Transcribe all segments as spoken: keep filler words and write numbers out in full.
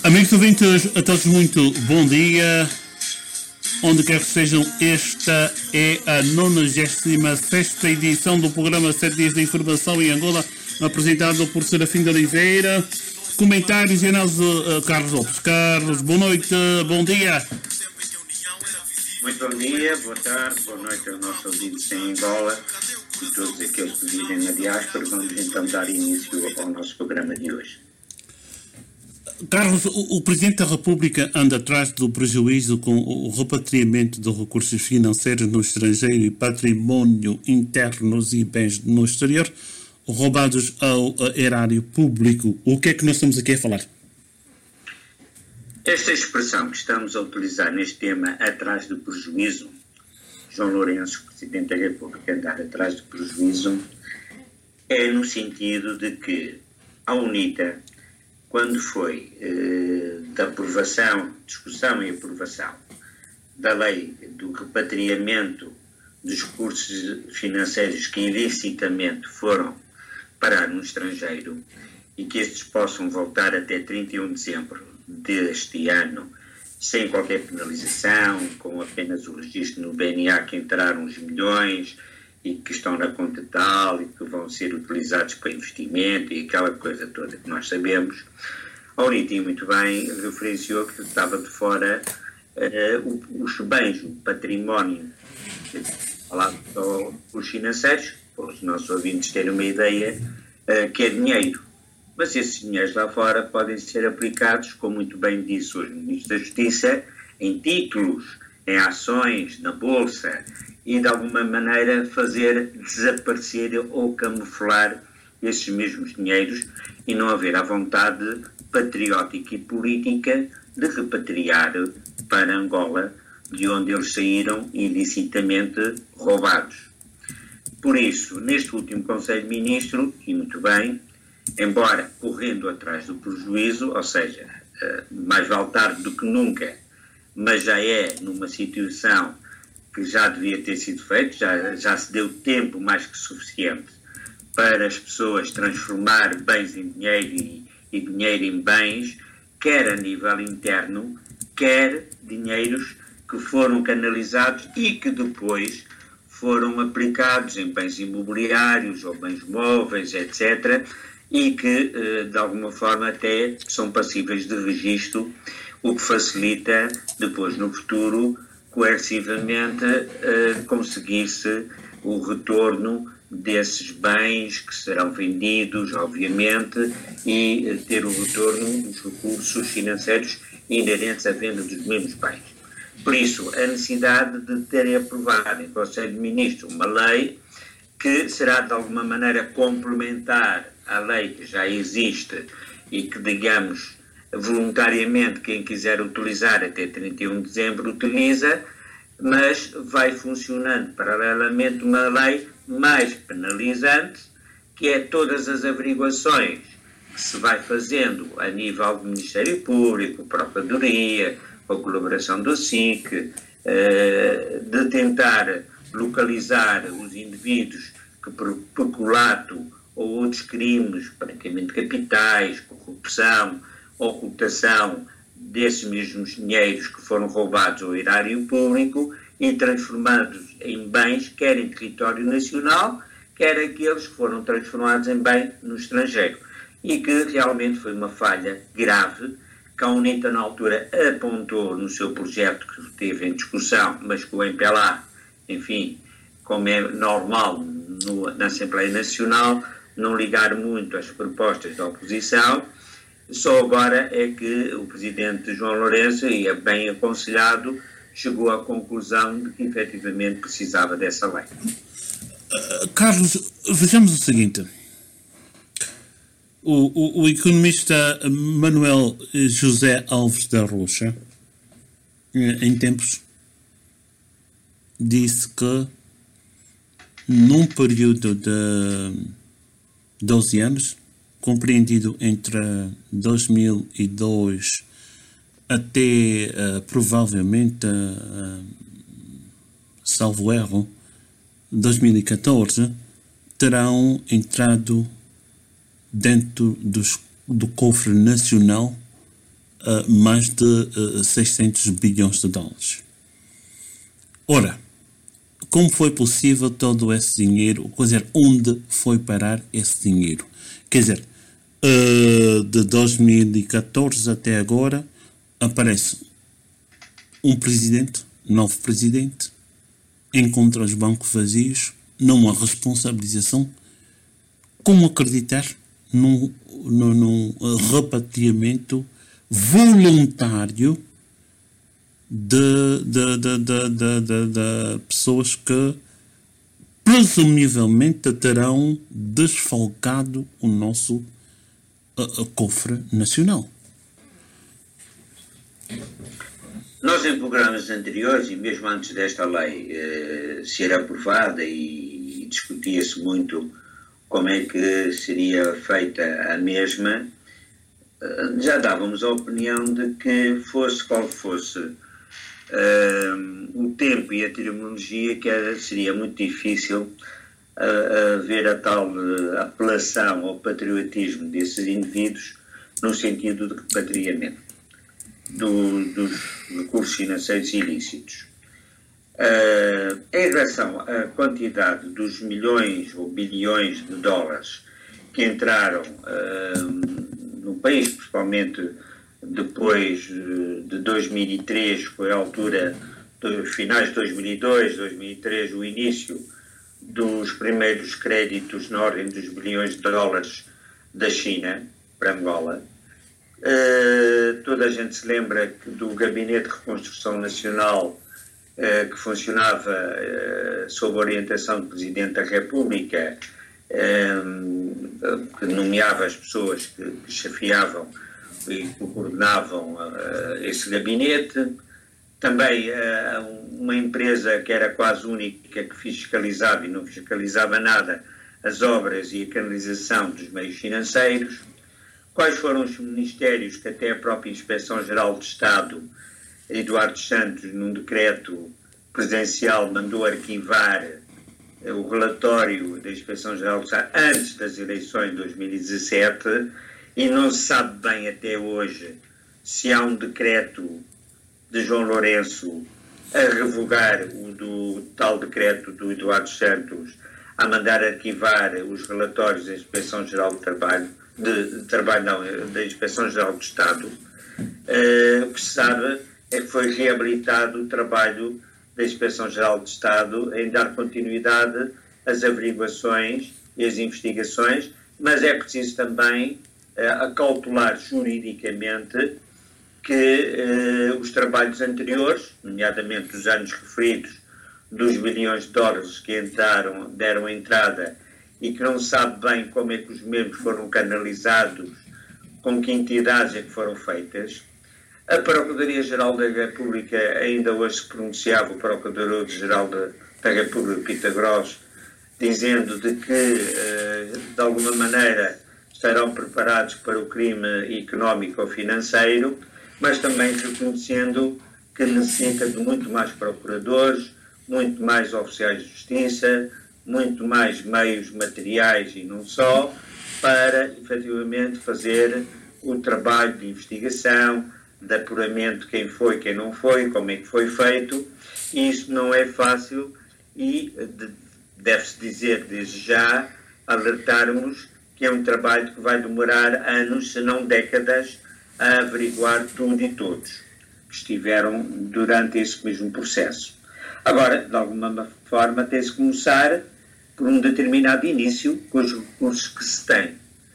Amigos ouvintes, a todos muito bom dia. Onde quer que estejam, esta é a nonagésima sexta edição do programa sete Dias de Informação em Angola, apresentado por Serafim de Oliveira. Comentários e análise uh, Carlos Lopes. Carlos, boa noite, bom dia. Muito bom dia, boa tarde, boa noite aos nossos ouvintes em Angola e todos aqueles que vivem na diáspora. Vamos então dar início ao nosso programa de hoje. Carlos, o, o Presidente da República anda atrás do prejuízo com o repatriamento de recursos financeiros no estrangeiro e património internos e bens no exterior roubados ao erário público. O que é que nós estamos aqui a falar? Esta expressão que estamos a utilizar neste tema, atrás do prejuízo, João Lourenço, Presidente da República, andar atrás do prejuízo, é no sentido de que a UNITA, quando foi eh, da aprovação, discussão e aprovação da lei do repatriamento dos recursos financeiros que ilicitamente foram parar no estrangeiro e que estes possam voltar até trinta e um de dezembro deste ano sem qualquer penalização, com apenas o registro no B N A que entraram os milhões e que estão na conta tal e que vão ser utilizados para investimento e aquela coisa toda que nós sabemos. A UNITA, muito bem, referenciou que estava de fora uh, os bens, o património, falar dos financeiros, para os nossos ouvintes terem uma ideia, uh, que é dinheiro. Mas esses dinheiros lá fora podem ser aplicados, como muito bem disse hoje o Ministro da Justiça, em títulos, em ações, na Bolsa, e de alguma maneira fazer desaparecer ou camuflar esses mesmos dinheiros e não haver a vontade patriótica e política de repatriar para Angola, de onde eles saíram ilicitamente roubados. Por isso, neste último Conselho de Ministros, e muito bem, embora correndo atrás do prejuízo, ou seja, mais vale tarde do que nunca, mas já é numa situação que já devia ter sido feito, já, já se deu tempo mais que suficiente para as pessoas transformar bens em dinheiro e, e dinheiro em bens, quer a nível interno, quer dinheiros que foram canalizados e que depois foram aplicados em bens imobiliários ou bens móveis, etcétera, e que, de alguma forma, até são passíveis de registro, o que facilita, depois, no futuro, coercivamente, uh, conseguir-se o retorno desses bens que serão vendidos, obviamente, e uh, ter o retorno dos recursos financeiros inerentes à venda dos mesmos bens. Por isso, a necessidade de terem aprovado em Conselho de Ministros uma lei que será, de alguma maneira, complementar à lei que já existe e que, digamos, voluntariamente quem quiser utilizar até trinta e um de dezembro utiliza, mas vai funcionando paralelamente uma lei mais penalizante, que é todas as averiguações que se vai fazendo a nível do Ministério Público, Procuradoria, com a colaboração do S I C, de tentar localizar os indivíduos que por peculato ou outros crimes, branqueamento de capitais, corrupção, ocultação desses mesmos dinheiros que foram roubados ao erário público e transformados em bens, quer em território nacional, quer aqueles que foram transformados em bem no estrangeiro. E que realmente foi uma falha grave, que a UNITA na altura apontou no seu projeto que teve em discussão, mas que o M P L A, enfim, como é normal no, na Assembleia Nacional, não ligar muito às propostas da oposição. Só agora é que o Presidente João Lourenço, e é bem aconselhado, chegou à conclusão de que efetivamente precisava dessa lei. Uh, Carlos, vejamos o seguinte. O, o, o economista Manuel José Alves da Rocha, em tempos, disse que num período de doze anos, compreendido entre dois mil e dois até uh, provavelmente, uh, salvo erro, dois mil e catorze, terão entrado dentro dos, do cofre nacional uh, mais de uh, seiscentos bilhões de dólares. Ora, como foi possível todo esse dinheiro, quer dizer, onde foi parar esse dinheiro? Quer dizer, uh, de dois mil e catorze até agora, aparece um presidente, novo presidente, encontra os bancos vazios, numa responsabilização. Como acreditar num, num, num repatriamento voluntário de, de, de, de, de, de, de pessoas que presumivelmente terão desfalcado o nosso uh, uh, cofre nacional? Nós, em programas anteriores, e mesmo antes desta lei eh, ser aprovada, e, e discutia-se muito como é que seria feita a mesma, eh, já dávamos a opinião de que, fosse qual fosse eh, o tempo e a terminologia, que era, seria muito difícil haver a, a tal apelação ao patriotismo desses indivíduos no sentido de repatriamento Do, dos recursos financeiros ilícitos. Uh, em relação à quantidade dos milhões ou bilhões de dólares que entraram uh, no país, principalmente depois de dois mil e três, foi a altura dos finais de dois mil e dois, dois mil e três, o início dos primeiros créditos na ordem dos bilhões de dólares da China para Angola. Uh, toda a gente se lembra que do Gabinete de Reconstrução Nacional, uh, que funcionava uh, sob a orientação do Presidente da República, uh, que nomeava as pessoas que, que chefiavam e que coordenavam uh, esse gabinete. Também uh, uma empresa que era quase única, que fiscalizava e não fiscalizava nada as obras e a canalização dos meios financeiros. Quais foram os ministérios que até a própria Inspeção-Geral de Estado, Eduardo Santos, num decreto presidencial, mandou arquivar o relatório da Inspeção-Geral de Estado antes das eleições de dois mil e dezassete, e não se sabe bem até hoje se há um decreto de João Lourenço a revogar o do tal decreto do Eduardo Santos, a mandar arquivar os relatórios da Inspeção-Geral de Trabalho, De, de trabalho não, da Inspeção-Geral do Estado. Uh, o que se sabe é que foi reabilitado o trabalho da Inspeção-Geral do Estado em dar continuidade às averiguações e às investigações, mas é preciso também uh, acautelar juridicamente que uh, os trabalhos anteriores, nomeadamente os anos referidos dos bilhões de dólares que entraram, deram entrada, e que não se sabe bem como é que os mesmos foram canalizados, com que entidades é que foram feitas. A Procuradoria-Geral da República, ainda hoje se pronunciava, o Procurador-Geral da República, Pita Gross, dizendo de que, de alguma maneira, estarão preparados para o crime económico ou financeiro, mas também reconhecendo que necessita de muito mais procuradores, muito mais oficiais de justiça, muito mais meios materiais e não só, para efetivamente fazer o trabalho de investigação, de apuramento de quem foi, quem não foi, como é que foi feito. E isso não é fácil e deve-se dizer desde já, alertarmos que é um trabalho que vai demorar anos, se não décadas, a averiguar tudo e todos que estiveram durante esse mesmo processo. Agora, de alguma forma, tem-se que começar por um determinado início com os recursos que se tem.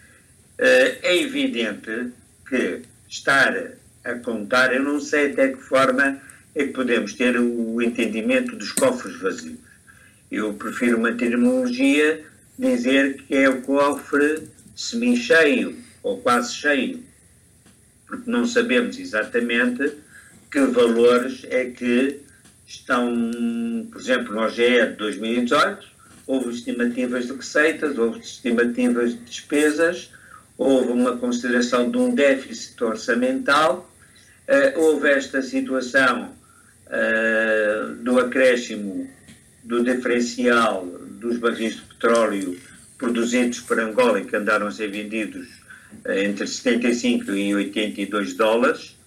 É evidente que estar a contar, eu não sei até que forma é que podemos ter o entendimento dos cofres vazios. Eu prefiro uma terminologia dizer que é o cofre semi-cheio ou quase cheio, porque não sabemos exatamente que valores é que estão, por exemplo, no O G E de dois mil e dezoito, houve estimativas de receitas, houve estimativas de despesas, houve uma consideração de um déficit orçamental, uh, houve esta situação uh, do acréscimo do diferencial dos barris de petróleo produzidos por Angola e que andaram a ser vendidos uh, entre setenta e cinco e oitenta e dois dólares,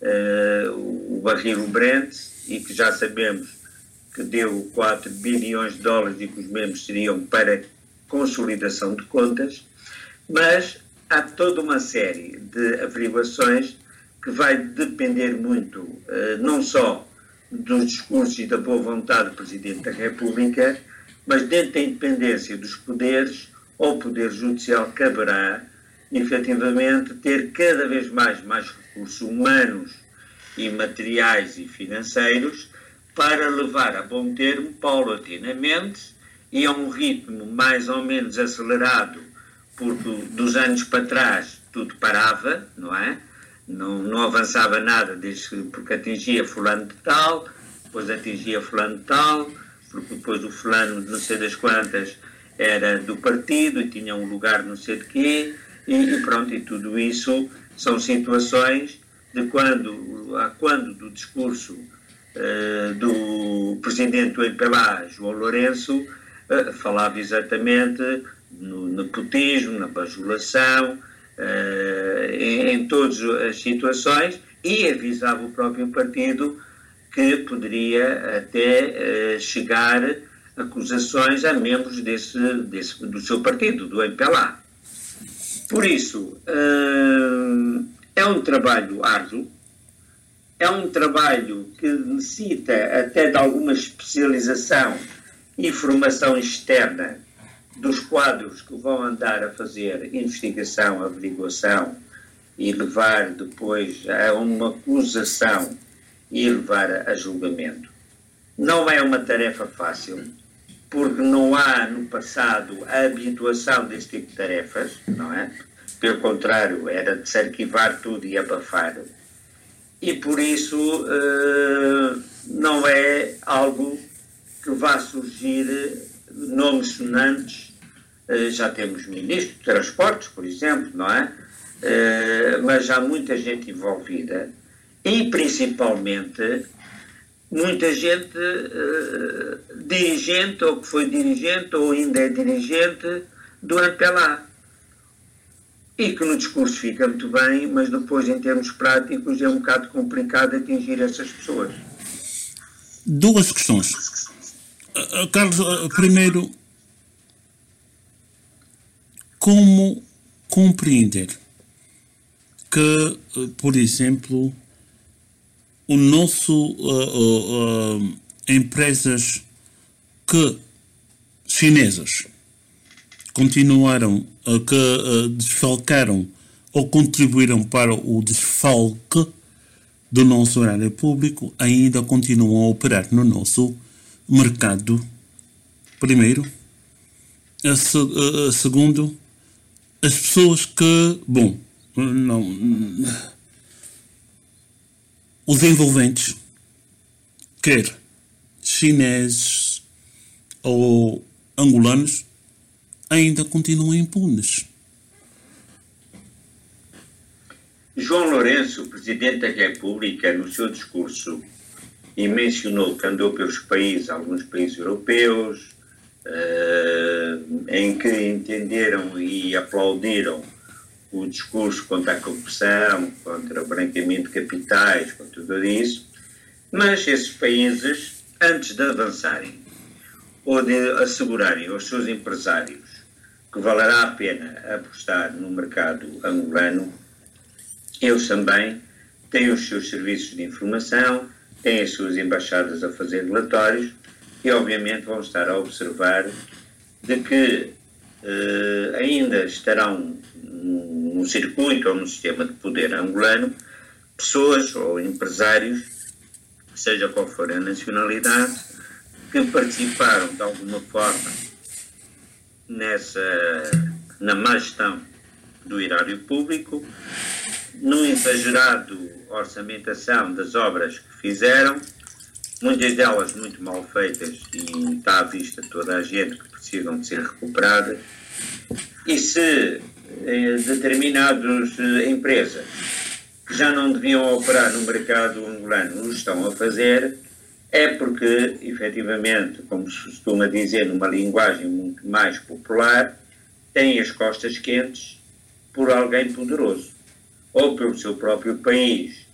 uh, o barril Brent, e que já sabemos que deu quatro bilhões de dólares e que os mesmos seriam para consolidação de contas, mas há toda uma série de averiguações que vai depender muito, uh, não só dos discursos e da boa vontade do Presidente da República, mas dentro da independência dos poderes, ao Poder Judicial caberá, efetivamente, ter cada vez mais, mais recursos humanos e materiais e financeiros para levar a bom termo, paulatinamente, e a um ritmo mais ou menos acelerado, porque dos anos para trás tudo parava, não é? Não, não avançava nada, desde, porque atingia fulano de tal, depois atingia fulano de tal, porque depois o fulano de não sei das quantas era do partido e tinha um lugar não sei de quê, e, e pronto, e tudo isso são situações de quando, a quando do discurso uh, do presidente do M P L A, João Lourenço, uh, falava exatamente no nepotismo, na bajulação, uh, em, em todas as situações, e avisava o próprio partido que poderia até uh, chegar acusações a membros desse, desse, do seu partido, do M P L A. Por isso, uh, é um trabalho árduo, é um trabalho que necessita até de alguma especialização e formação externa dos quadros que vão andar a fazer investigação, averiguação e levar depois a uma acusação e levar a, a julgamento. Não é uma tarefa fácil, porque não há no passado a habituação deste tipo de tarefas, não é? Pelo contrário, era de se arquivar tudo e abafar. E por isso uh, não é algo que vá surgir nomes sonantes. Uh, já temos ministro de transportes, por exemplo, não é? Uh, mas há muita gente envolvida e principalmente muita gente uh, dirigente, ou que foi dirigente, ou ainda é dirigente do M P L A. E que no discurso fica muito bem, mas depois, em termos práticos, é um bocado complicado atingir essas pessoas. Duas questões. Uh, Carlos, uh, primeiro, como compreender que, uh, por exemplo, o nosso uh, uh, uh, empresas que chinesas continuaram a uh, que uh, desfalcaram ou contribuíram para o desfalque do nosso horário público ainda continuam a operar no nosso mercado. Primeiro. A, se, uh, a segundo, as pessoas que, bom, não... os envolventes, quer chineses ou angolanos, ainda continuam impunes. João Lourenço, Presidente da República, no seu discurso, e mencionou que andou pelos países, alguns países europeus, uh, em que entenderam e aplaudiram o discurso contra a corrupção, contra o branqueamento de capitais, contra tudo isso, mas esses países, antes de avançarem ou de assegurarem aos seus empresários que valerá a pena apostar no mercado angolano, eles também têm os seus serviços de informação, têm as suas embaixadas a fazer relatórios e, obviamente, vão estar a observar de que eh, ainda estarão no circuito ou no sistema de poder angolano pessoas ou empresários, seja qual for a nacionalidade, que participaram de alguma forma nessa, na má gestão do erário público, no exagerado orçamentação das obras que fizeram, muitas delas muito mal feitas e está à vista toda a gente que precisam de ser recuperadas, e se eh, determinadas eh, empresas que já não deviam operar no mercado angolano o estão a fazer, é porque, efetivamente, como se costuma dizer numa linguagem muito mais popular, têm as costas quentes por alguém poderoso, ou pelo seu próprio país,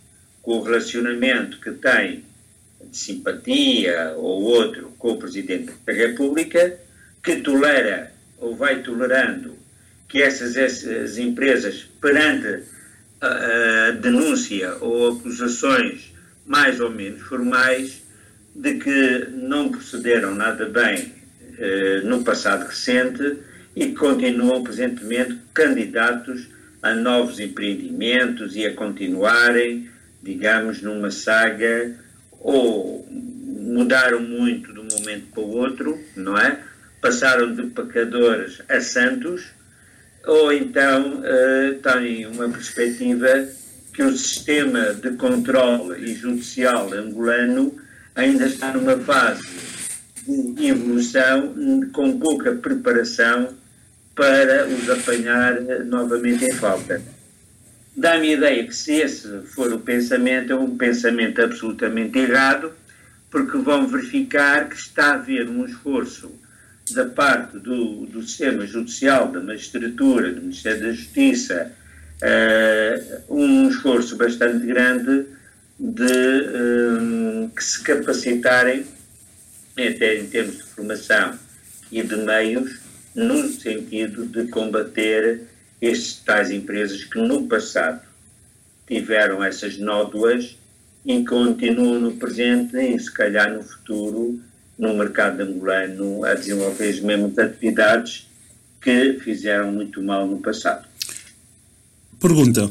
com o relacionamento que tem de simpatia ou outro com o Presidente da República, que tolera ou vai tolerando que essas, essas empresas, perante a, a denúncia ou acusações mais ou menos formais de que não procederam nada bem eh, no passado recente e que continuam presentemente candidatos a novos empreendimentos e a continuarem, digamos, numa saga, ou mudaram muito de um momento para o outro, não é? Passaram de pecadores a santos, ou então uh, têm uma perspectiva que o sistema de controle e judicial angolano ainda está numa fase de evolução com pouca preparação para os apanhar novamente em falta. Dá-me a ideia que, se esse for o pensamento, é um pensamento absolutamente errado, porque vão verificar que está a haver um esforço da parte do, do sistema judicial, da magistratura, do Ministério da Justiça, uh, um esforço bastante grande de um, que se capacitarem, até em termos de formação e de meios, no sentido de combater estas tais empresas que no passado tiveram essas nódoas e continuam no presente e se calhar no futuro no mercado angolano a desenvolver as mesmas atividades que fizeram muito mal no passado. Pergunta: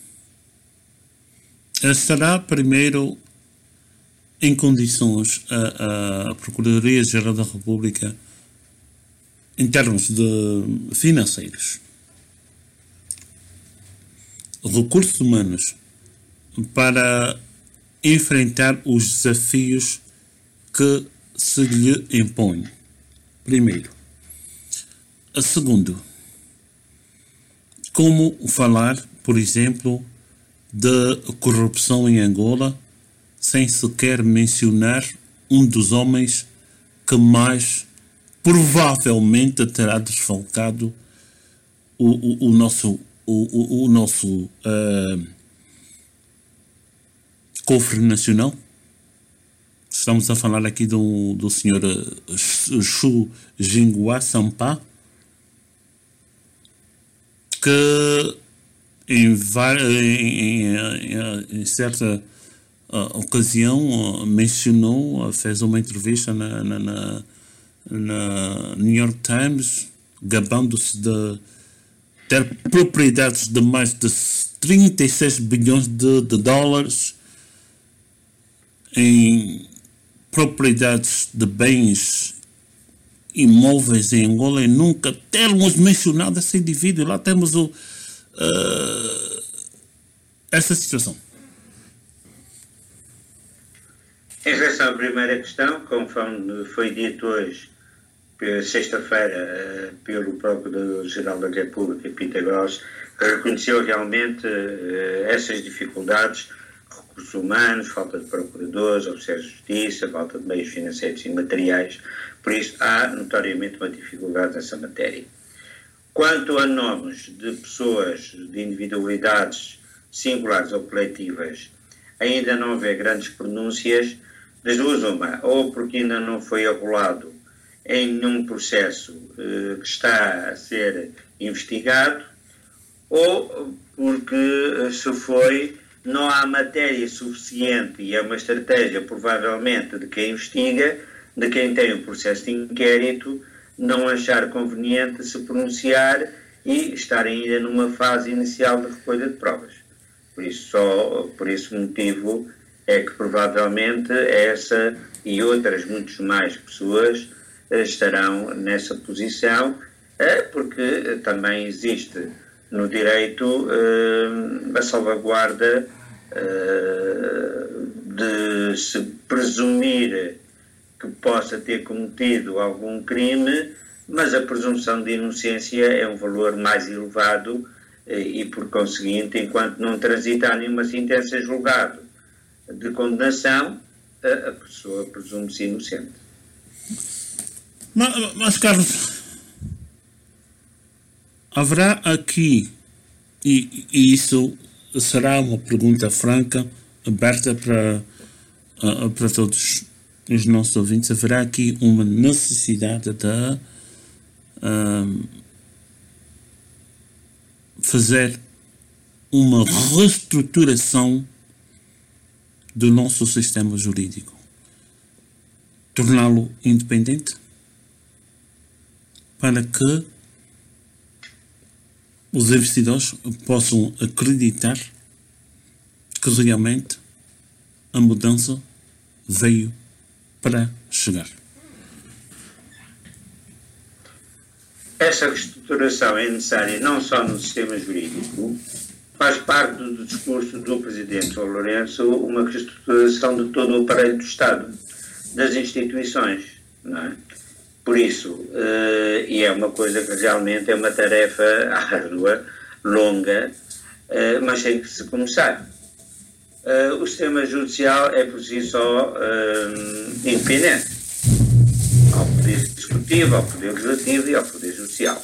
estará primeiro em condições a, a Procuradoria-Geral da República, em termos de financeiros, recursos humanos, para enfrentar os desafios que se lhe impõem? Primeiro. A segundo, como falar, por exemplo, de corrupção em Angola sem sequer mencionar um dos homens que mais provavelmente terá desfalcado o, o, o nosso, o, o, o nosso uh, cofre nacional? Estamos a falar aqui do, do senhor Xu Jingua Sampa, que em, em, em, em certa uh, ocasião uh, mencionou, uh, fez uma entrevista na, na, na, na New York Times, gabando-se de ter propriedades de mais de trinta e seis bilhões de, de dólares em propriedades de bens imóveis em Angola, e nunca termos mencionado esse indivíduo. Lá temos o, uh, essa situação. Em relação à primeira questão, conforme foi dito hoje, sexta-feira, uh, pelo Procurador-Geral da República, Peter Gross, reconheceu realmente uh, essas dificuldades: recursos humanos, falta de procuradores, oficiais de justiça, falta de meios financeiros e materiais. Por isso, há notoriamente uma dificuldade nessa matéria. Quanto a nomes de pessoas, de individualidades singulares ou coletivas, ainda não houver grandes pronúncias, das duas uma: ou porque ainda não foi arrolado em nenhum processo eh, que está a ser investigado, ou porque se foi, não há matéria suficiente, e é uma estratégia provavelmente de quem investiga, de quem tem o processo de inquérito, não achar conveniente se pronunciar e estar ainda numa fase inicial de recolha de provas. Por isso, só por esse motivo é que provavelmente essa e outras muitas mais pessoas estarão nessa posição, porque também existe no direito a salvaguarda de se presumir que possa ter cometido algum crime, mas a presunção de inocência é um valor mais elevado e, por conseguinte, enquanto não transitar nenhuma sentença julgado de condenação, a, a pessoa presume-se inocente. Mas, mas, Carlos, haverá aqui, e, e isso será uma pergunta franca, aberta para, uh, para todos os nossos ouvintes. Haverá aqui uma necessidade de uh, fazer uma reestruturação do nosso sistema jurídico, torná-lo independente, para que os investidores possam acreditar que realmente a mudança veio para chegar. Essa reestruturação é necessária não só no sistema jurídico, faz parte do discurso do Presidente João Lourenço uma reestruturação de todo o aparelho do Estado, das instituições, não é? Por isso, uh, e é uma coisa que realmente é uma tarefa árdua, longa, uh, mas tem que se começar. Uh, o sistema judicial é por si só uh, independente ao Poder Executivo, ao Poder Legislativo e ao Poder Judicial.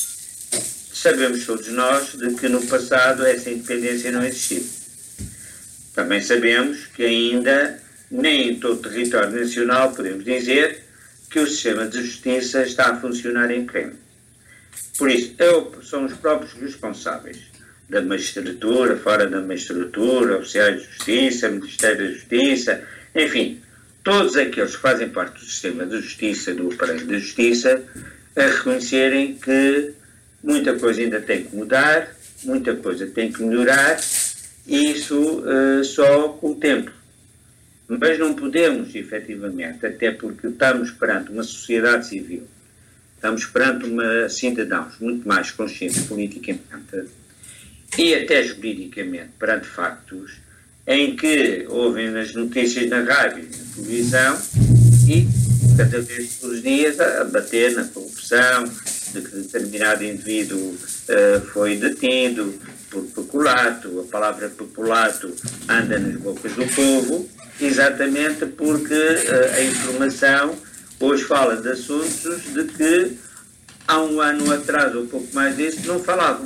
Sabemos todos nós de que no passado essa independência não existiu. Também sabemos que ainda nem em todo o território nacional podemos dizer que o sistema de justiça está a funcionar em pleno. Por isso, eu, são os próprios responsáveis da magistratura, fora da magistratura, oficiais de justiça, Ministério da Justiça, enfim, todos aqueles que fazem parte do sistema de justiça, do aparelho da justiça, a reconhecerem que muita coisa ainda tem que mudar, muita coisa tem que melhorar, e isso uh, só com o tempo. Mas não podemos, efetivamente, até porque estamos perante uma sociedade civil, estamos perante uma cidadãos muito mais conscientes politicamente e até juridicamente perante factos em que ouvem nas notícias na rádio e na televisão e cada vez todos os dias a bater na corrupção, de que determinado indivíduo uh, foi detido por peculato, a palavra peculato anda nas bocas do povo, exatamente porque uh, a informação hoje fala de assuntos de que há um ano atrás ou pouco mais disso não falavam.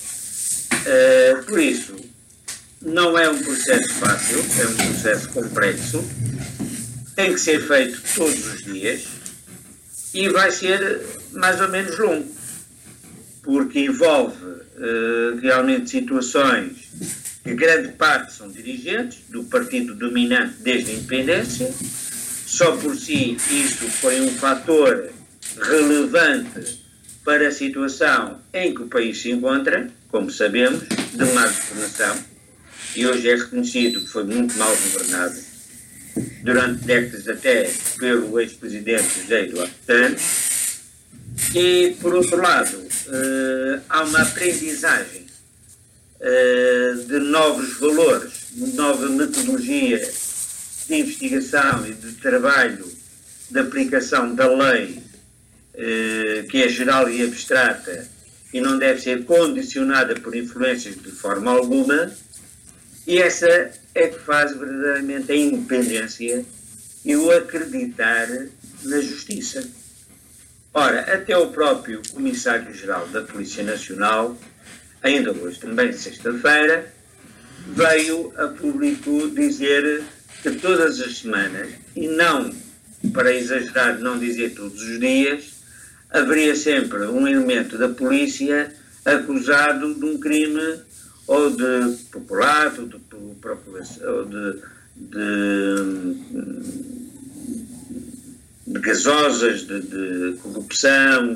Uh, por isso, não é um processo fácil, é um processo complexo, tem que ser feito todos os dias e vai ser mais ou menos longo, porque envolve uh, realmente situações que grande parte são dirigentes do partido dominante desde a independência. Só por si isso foi um fator relevante para a situação em que o país se encontra, como sabemos, de má governação, e hoje é reconhecido que foi muito mal governado, durante décadas até pelo ex-presidente José Eduardo Santos. E, por outro lado, uh, há uma aprendizagem uh, de novos valores, de nova metodologia de investigação e de trabalho de aplicação da lei, uh, que é geral e abstrata e não deve ser condicionada por influências de forma alguma, e essa é que faz verdadeiramente a independência e o acreditar na justiça. Ora, até o próprio Comissário-Geral da Polícia Nacional, ainda hoje também, sexta-feira, veio a público dizer que todas as semanas, e não, para exagerar, não dizer todos os dias, haveria sempre um elemento da polícia acusado de um crime ou de peculato, de, ou de, de de gasosas, de, de corrupção,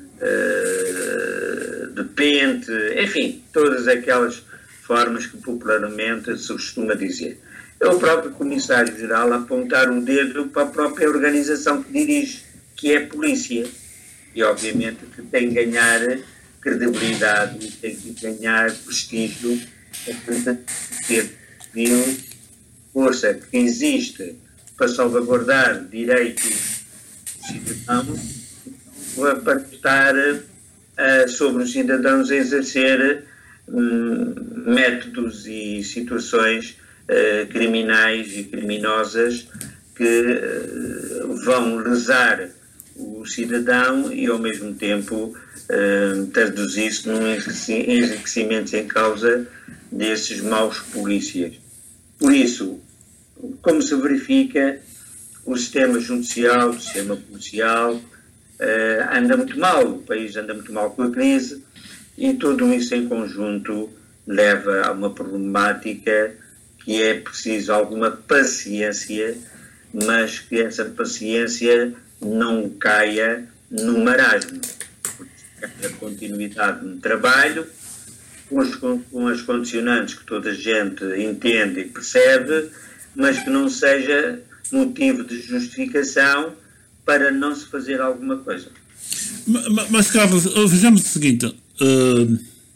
uh, de pente, enfim, todas aquelas formas que popularmente se costuma dizer. É o próprio Comissário-Geral a apontar o dedo para a própria organização que dirige, que é a polícia. E obviamente que tem que ganhar credibilidade e tem que ganhar prestígio a ter força que existe para salvaguardar direitos cidadãos, para estar uh, sobre os cidadãos a exercer um, métodos e situações uh, criminais e criminosas que uh, vão lesar o cidadão e ao mesmo tempo uh, traduzir-se num enriquecimento sem causa desses maus polícias. Por isso, como se verifica, o sistema judicial, o sistema policial uh, anda muito mal, o país anda muito mal com a crise, e tudo isso em conjunto leva a uma problemática que é preciso alguma paciência, mas que essa paciência não caia no marasmo, porque a continuidade no trabalho, com, os, com as condicionantes que toda a gente entende e percebe, mas que não seja motivo de justificação para não se fazer alguma coisa. Mas, mas Carlos, vejamos o seguinte, uh,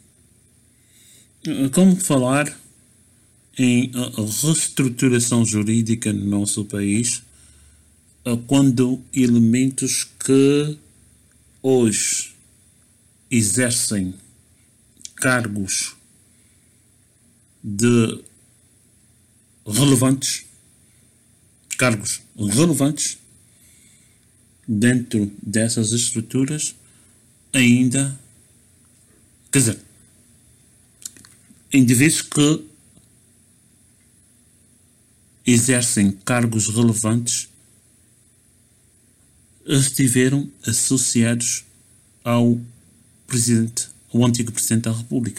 como falar em reestruturação jurídica no nosso país uh, quando elementos que hoje exercem cargos de relevantes, cargos relevantes dentro dessas estruturas ainda, quer dizer, indivíduos que exercem cargos relevantes estiveram associados ao presidente, ao antigo presidente da República.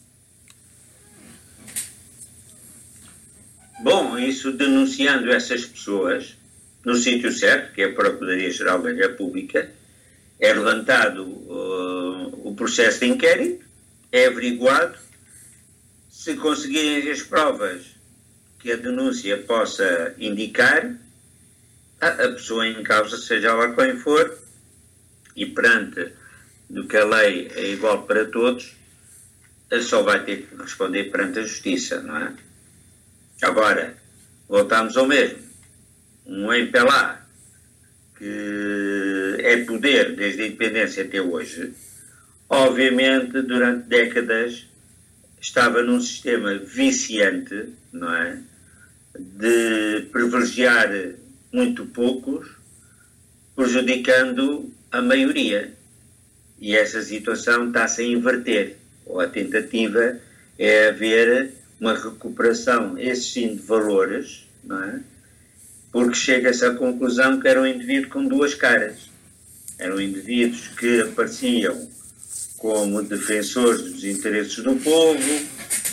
Bom, isso denunciando essas pessoas no sítio certo, que é a Procuradoria-Geral da República, é levantado uh, o processo de inquérito, é averiguado, se conseguirem as provas que a denúncia possa indicar, a, a pessoa em causa, seja lá quem for, e perante do que a lei é igual para todos, só vai ter que responder perante a justiça, não é? Agora, voltamos ao mesmo. Um M P L A que é poder desde a independência até hoje, obviamente, durante décadas, estava num sistema viciante, não é? De privilegiar muito poucos, prejudicando a maioria. E essa situação está-se a inverter, ou a tentativa é haver uma recuperação, esse sim, de valores, não é? Porque chega-se à conclusão que era um indivíduo com duas caras. Eram indivíduos que apareciam como defensores dos interesses do povo,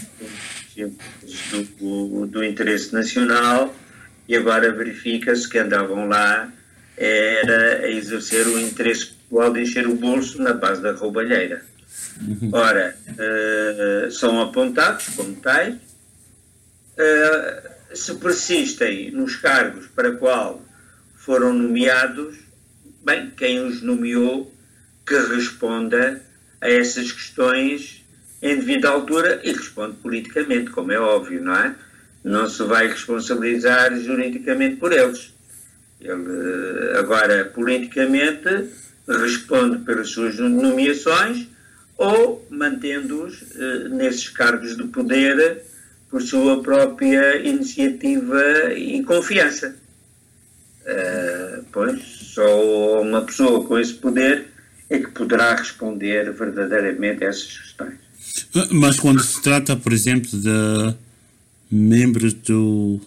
do, do, do interesse nacional, e agora verifica-se que andavam lá era a exercer o interesse pessoal de encher o bolso na base da roubalheira. Ora, uh, são apontados como tais, uh, se persistem nos cargos para qual foram nomeados, bem, quem os nomeou que responda a essas questões em devida altura e responde politicamente, como é óbvio, não é? Não se vai responsabilizar juridicamente por eles. Ele, agora, politicamente, responde pelas suas nomeações ou mantendo-os eh, nesses cargos de poder por sua própria iniciativa e confiança. Uh, pois, só uma pessoa com esse poder é que poderá responder verdadeiramente a essas questões. Mas quando se trata, por exemplo, de membros do,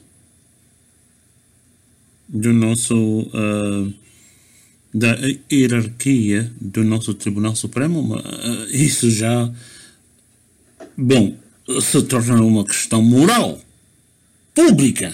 do nosso, uh, da hierarquia do nosso Tribunal Supremo, uh, isso já, bom, se torna uma questão moral, pública.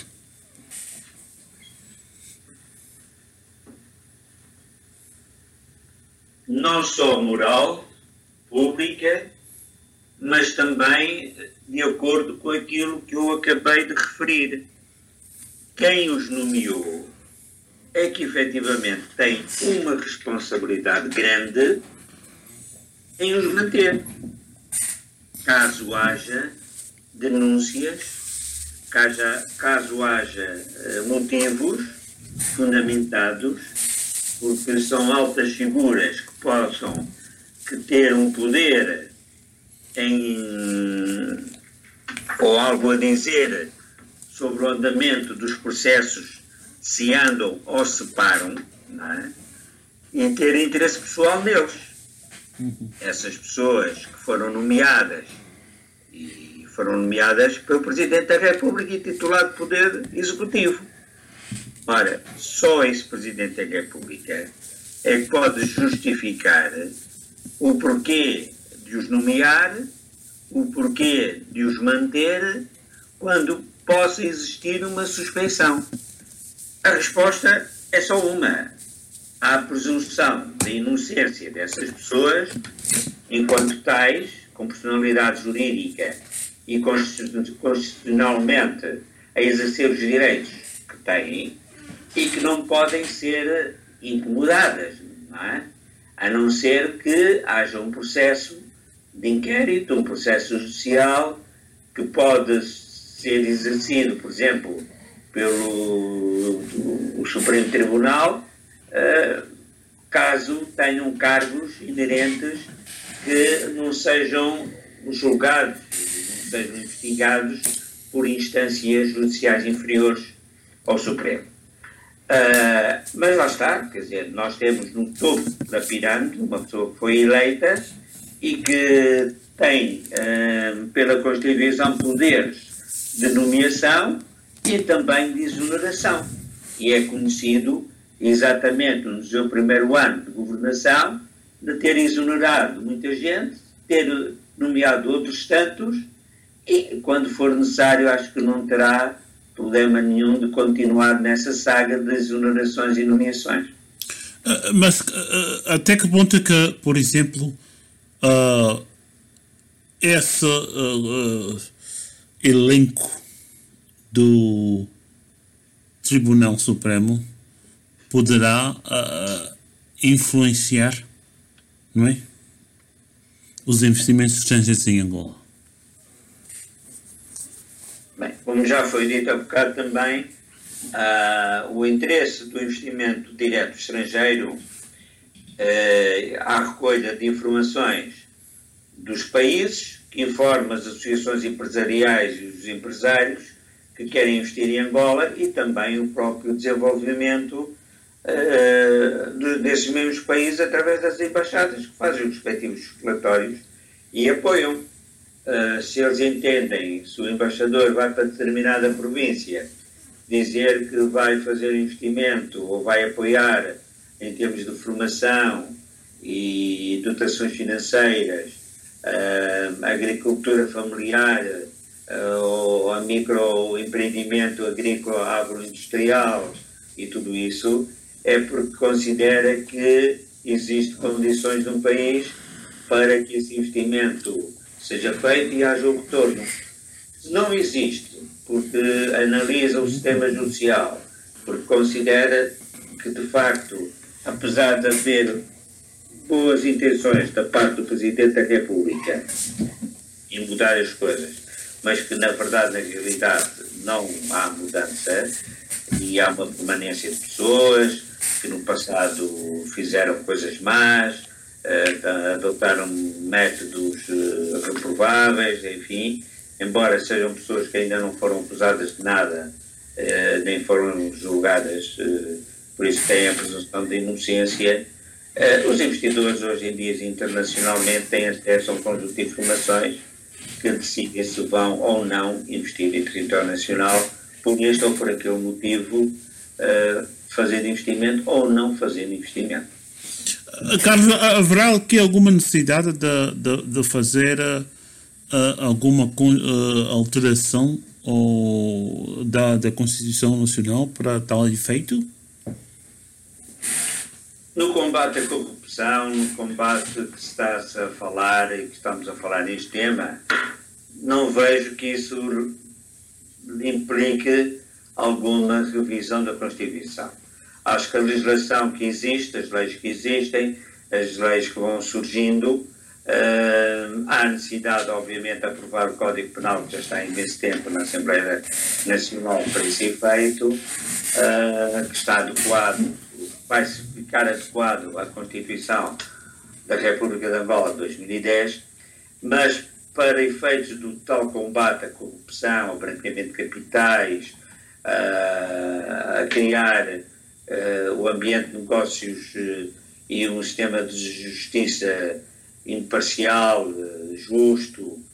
Não só moral, pública, mas também de acordo com aquilo que eu acabei de referir. Quem os nomeou é que efetivamente tem uma responsabilidade grande em os manter. Caso haja denúncias, caso, caso haja uh, motivos fundamentados, porque são altas figuras que possam que ter um poder em, ou algo a dizer sobre o andamento dos processos, se andam ou se param, não é? E ter interesse pessoal neles. Uhum. Essas pessoas que foram nomeadas e foram nomeadas pelo Presidente da República e titular de Poder Executivo. Ora, só esse Presidente da República é que pode justificar o porquê de os nomear, o porquê de os manter, quando possa existir uma suspeição. A resposta é só uma. Há a presunção da inocência dessas pessoas, enquanto tais, com personalidade jurídica e constitucionalmente a exercer os direitos que têm e que não podem ser incomodadas, não é? A não ser que haja um processo de inquérito, um processo judicial que pode ser exercido, por exemplo, pelo o Supremo Tribunal, uh, caso tenham cargos inerentes que não sejam julgados, não sejam investigados por instâncias judiciais inferiores ao Supremo. Uh, mas lá está, quer dizer, nós temos no topo da pirâmide uma pessoa que foi eleita e que tem, uh, pela Constituição, poderes de nomeação e também de exoneração. E é conhecido exatamente no seu primeiro ano de governação de ter exonerado muita gente, ter nomeado outros tantos e, quando for necessário, acho que não terá problema nenhum de continuar nessa saga de exonerações e nomeações. Uh, mas uh, até que ponto é que, por exemplo, uh, esse uh, uh, elenco do Tribunal Supremo poderá uh, influenciar, não é, os investimentos estrangeiros em Angola? Bem, como já foi dito há bocado também, uh, o interesse do investimento direto estrangeiro uh, à recolha de informações dos países, que informa as associações empresariais e os empresários que querem investir em Angola e também o próprio desenvolvimento uh, de, desses mesmos países através das embaixadas que fazem os respectivos relatórios e apoiam. Uh, se eles entendem, se o embaixador vai para determinada província dizer que vai fazer investimento ou vai apoiar em termos de formação e dotações financeiras, uh, a agricultura familiar uh, ou a microempreendimento agrícola agroindustrial e tudo isso, é porque considera que existem condições de um país para que esse investimento seja feito e haja o retorno. Se não existe, porque analisa o sistema judicial, porque considera que, de facto, apesar de haver boas intenções da parte do Presidente da República em mudar as coisas, mas que, na verdade, na realidade, não há mudança e há uma permanência de pessoas que no passado fizeram coisas más, Uh, adotaram métodos uh, reprováveis, enfim, embora sejam pessoas que ainda não foram acusadas de nada, uh, nem foram julgadas, uh, por isso têm a presunção de inocência. Uh, os investidores hoje em dia internacionalmente têm acesso a um conjunto de informações que decidem se vão ou não investir em território nacional, por este ou por aquele motivo, uh, fazer investimento ou não fazer investimento. Carlos, haverá aqui alguma necessidade de, de, de fazer uh, alguma uh, alteração ou da, da Constituição Nacional para tal efeito? No combate à corrupção, no combate que se está a falar e que estamos a falar neste tema, não vejo que isso implique alguma revisão da Constituição. Acho que a legislação que existe, as leis que existem, as leis que vão surgindo, uh, há necessidade, obviamente, de aprovar o Código Penal, que já está há imenso tempo na Assembleia Nacional para esse efeito, uh, que está adequado, vai ficar adequado à Constituição da República de Angola de dois mil e dez, mas para efeitos do tal combate à corrupção, ao branqueamento de capitais, uh, a criar Uh, o ambiente de negócios uh, e um sistema de justiça imparcial, uh, justo, uh,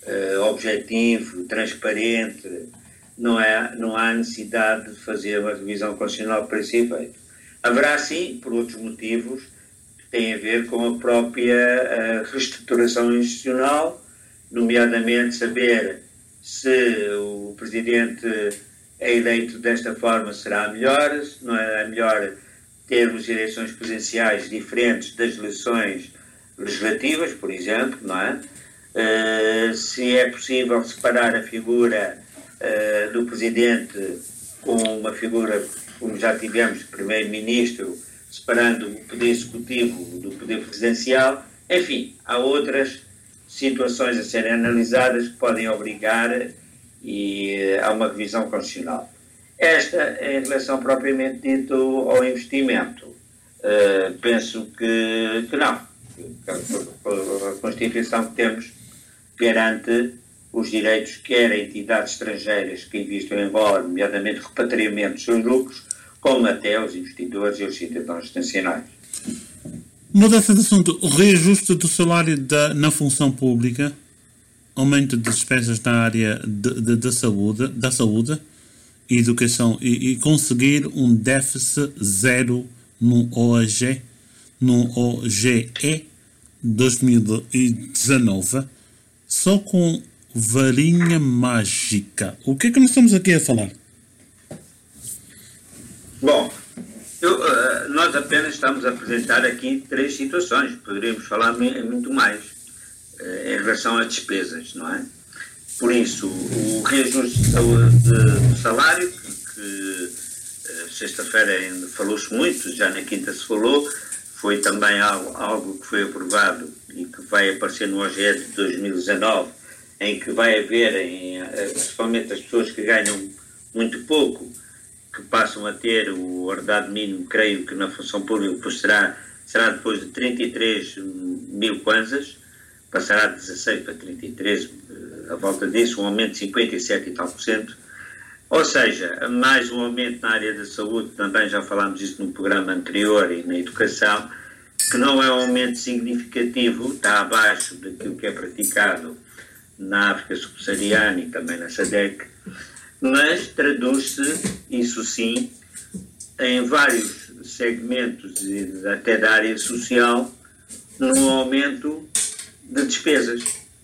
uh, objetivo, transparente, não, é, não há necessidade de fazer uma revisão constitucional para esse efeito. Haverá sim, por outros motivos, que têm a ver com a própria uh, reestruturação institucional, nomeadamente saber se o Presidente é eleito desta forma será melhor, se não é melhor termos eleições presidenciais diferentes das eleições legislativas, por exemplo, não é? Uh, se é possível separar a figura uh, do Presidente com uma figura, como já tivemos, de Primeiro-Ministro, separando o Poder Executivo do Poder Presidencial. Enfim, há outras situações a serem analisadas que podem obrigar e, uh, a uma revisão constitucional. Esta, em relação propriamente dito ao investimento, uh, penso que, que não. A Constituição que temos garante os direitos quer a entidades estrangeiras que investem em Angola, nomeadamente repatriamento dos seus lucros, como até os investidores e os cidadãos nacionais. Mudança de assunto. O reajuste do salário da, na função pública, aumento de despesas na área de, de, de saúde, da saúde e educação e, e conseguir um déficit zero no O G, no O G E dois mil e dezanove, só com varinha mágica. O que é que nós estamos aqui a falar? Bom, eu, uh, nós apenas estamos a apresentar aqui três situações. Poderíamos falar muito mais uh, em relação às despesas, não é? Por isso, o reajuste do salário, que uh, sexta-feira falou-se muito, já na quinta se falou, foi também algo, algo que foi aprovado e que vai aparecer no O G E de dois mil e dezanove, em que vai haver, em, principalmente as pessoas que ganham muito pouco, que passam a ter o ordenado mínimo, creio que na função pública depois será, será depois de trinta e três mil kwanzas, passará de dezasseis para trinta e três, a volta disso, um aumento de cinquenta e sete e tal por cento. Ou seja, mais um aumento na área da saúde, também já falámos isso no programa anterior e na educação, que não é um aumento significativo, está abaixo daquilo que é praticado na África Subsaariana e também na SADC, mas traduz-se, isso sim, em vários segmentos, até da área social, num aumento de despesas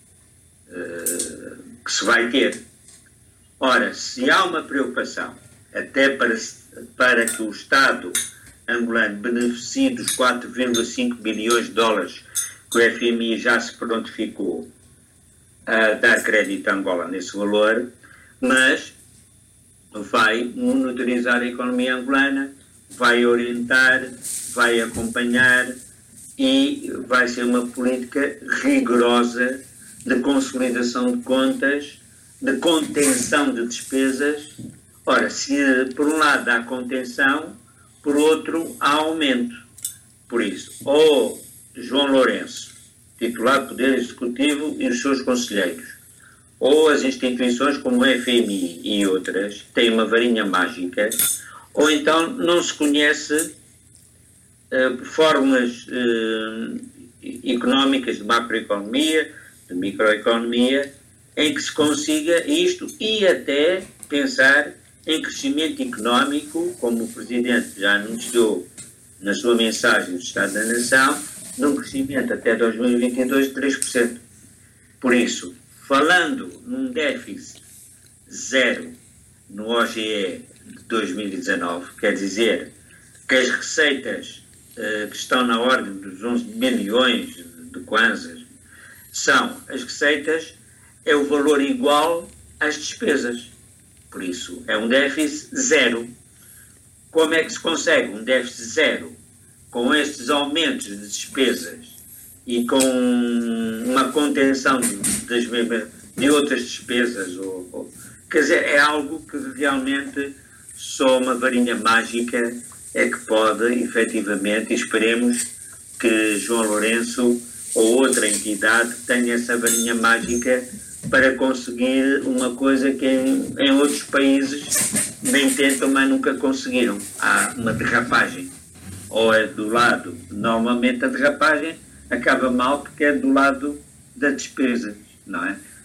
uh, que se vai ter. Ora, se há uma preocupação, até para, para que o Estado angolano beneficie dos quatro vírgula cinco bilhões de dólares que o F M I já se prontificou a dar crédito a Angola nesse valor, mas vai monitorizar a economia angolana, vai orientar, vai acompanhar e vai ser uma política rigorosa de consolidação de contas, de contenção de despesas. Ora, se por um lado há contenção, por outro há aumento. Por isso, ou João Lourenço, titular do Poder Executivo e os seus conselheiros, ou as instituições como o F M I e outras, têm uma varinha mágica, ou então não se conhece uh, fórmulas uh, económicas de macroeconomia, de microeconomia, em que se consiga isto e até pensar em crescimento económico, como o Presidente já anunciou na sua mensagem do Estado da Nação, num crescimento até dois mil e vinte e dois de três por cento. Por isso, falando num déficit zero no O G E de dois mil e dezanove, quer dizer que as receitas uh, que estão na ordem dos onze bilhões de kwanzas são as receitas, é o valor igual às despesas. Por isso, é um déficit zero. Como é que se consegue um déficit zero com estes aumentos de despesas e com uma contenção de, de, de outras despesas? Ou, ou, quer dizer, é algo que realmente só uma varinha mágica é que pode, efetivamente, e esperemos que João Lourenço ou outra entidade tenha essa varinha mágica para conseguir uma coisa que em, em outros países nem tentam, mas nunca conseguiram. Há uma derrapagem. Ou é do lado, normalmente a derrapagem acaba mal porque é do lado da despesa, não é?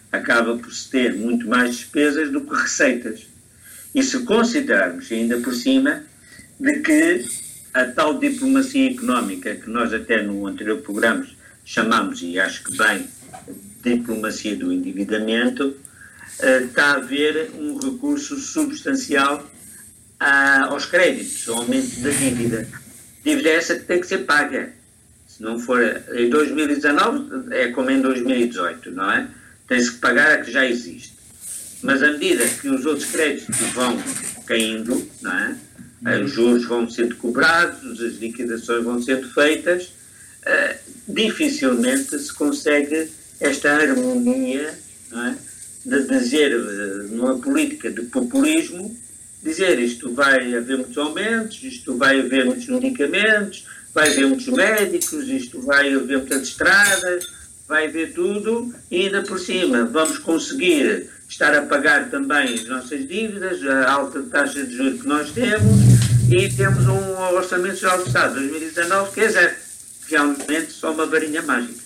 acaba por se ter muito mais despesas do que receitas. E se considerarmos ainda por cima de que a tal diplomacia económica que nós até no anterior programa chamamos, e acho que bem, diplomacia do endividamento, está a haver um recurso substancial aos créditos, ao aumento da dívida. Dívida essa que tem que ser paga. Se não for em dois mil e dezanove, é como em dois mil e dezoito, não é? Tem-se que pagar a que já existe. Mas à medida que os outros créditos vão caindo, não é? Os juros vão sendo cobrados, as liquidações vão sendo feitas, uh, dificilmente se consegue esta harmonia, não é? De dizer, uh, numa política de populismo, dizer isto vai haver muitos aumentos, isto vai haver muitos medicamentos, vai haver muitos médicos, isto vai haver muitas estradas, vai haver tudo, e ainda por cima vamos conseguir estar a pagar também as nossas dívidas, a alta taxa de juros que nós temos, e temos um Orçamento Geral do Estado de dois mil e dezanove que é zero. Realmente só uma varinha mágica.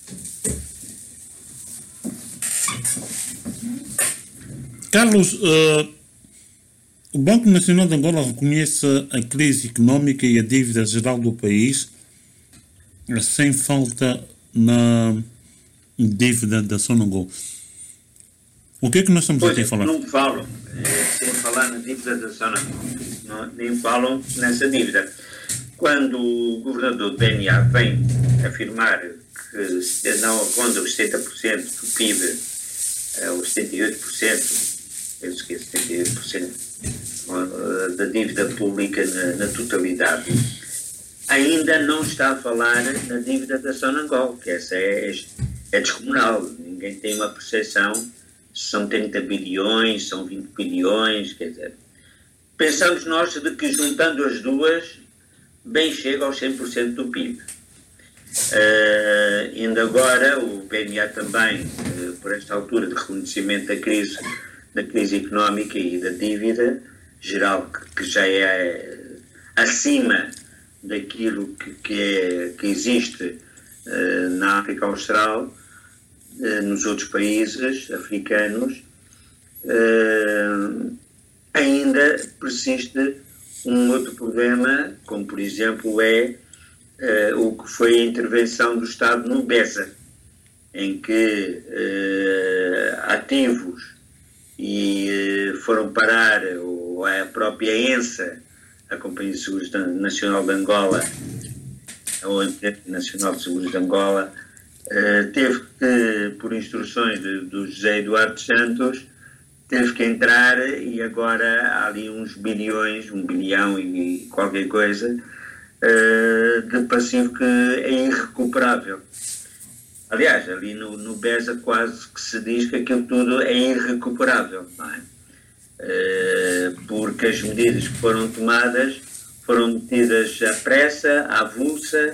Carlos, uh, o Banco Nacional de Angola reconhece a crise económica e a dívida geral do país, sem falta na dívida da Sonangol. O que é que nós estamos pois, aqui a falar? Não falam, é, sem falar na dívida da Sonangol, não, nem falam nessa dívida. Quando o governador do B N A vem afirmar que não ronda os setenta por cento do P I B, os setenta e oito por cento, eu esqueço, setenta e oito por cento da dívida pública na, na totalidade, ainda não está a falar na dívida da Sonangol, que essa é, é descomunal. Ninguém tem uma percepção se são trinta bilhões, são vinte bilhões, quer dizer. Pensamos nós de que juntando as duas, bem chega aos cem por cento do P I B. Uh, ainda agora, o B N A também, uh, por esta altura de reconhecimento da crise, da crise económica e da dívida geral, que, que já é acima daquilo que, que, é, que existe uh, na África Austral, uh, nos outros países africanos, uh, ainda persiste um outro problema, como por exemplo é uh, o que foi a intervenção do Estado no BESA, em que uh, ativos e uh, foram parar, ou a própria ENSA, a Companhia de Seguros Nacional de Angola, ou a Empresa Nacional de Seguros de Angola, uh, teve que, por instruções de, do José Eduardo Santos, teve que entrar, e agora há ali uns bilhões, um bilhão e, e qualquer coisa, uh, de passivo que é irrecuperável. Aliás, ali no, no BESA quase que se diz que aquilo tudo é irrecuperável, não é? Uh, porque as medidas que foram tomadas foram metidas à pressa, à avulsa,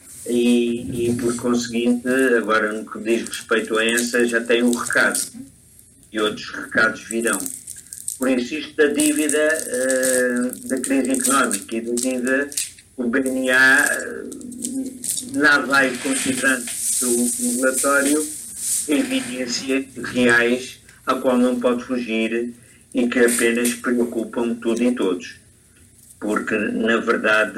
e, e por conseguinte, agora no que diz respeito a ENSA, já tem um recado. E outros recados virão. Por isso, isto da dívida, uh, da crise económica e da dívida, o B N A uh, lá vai considerando o último relatório evidências reais a qual não pode fugir e que apenas preocupam tudo e todos. Porque, na verdade,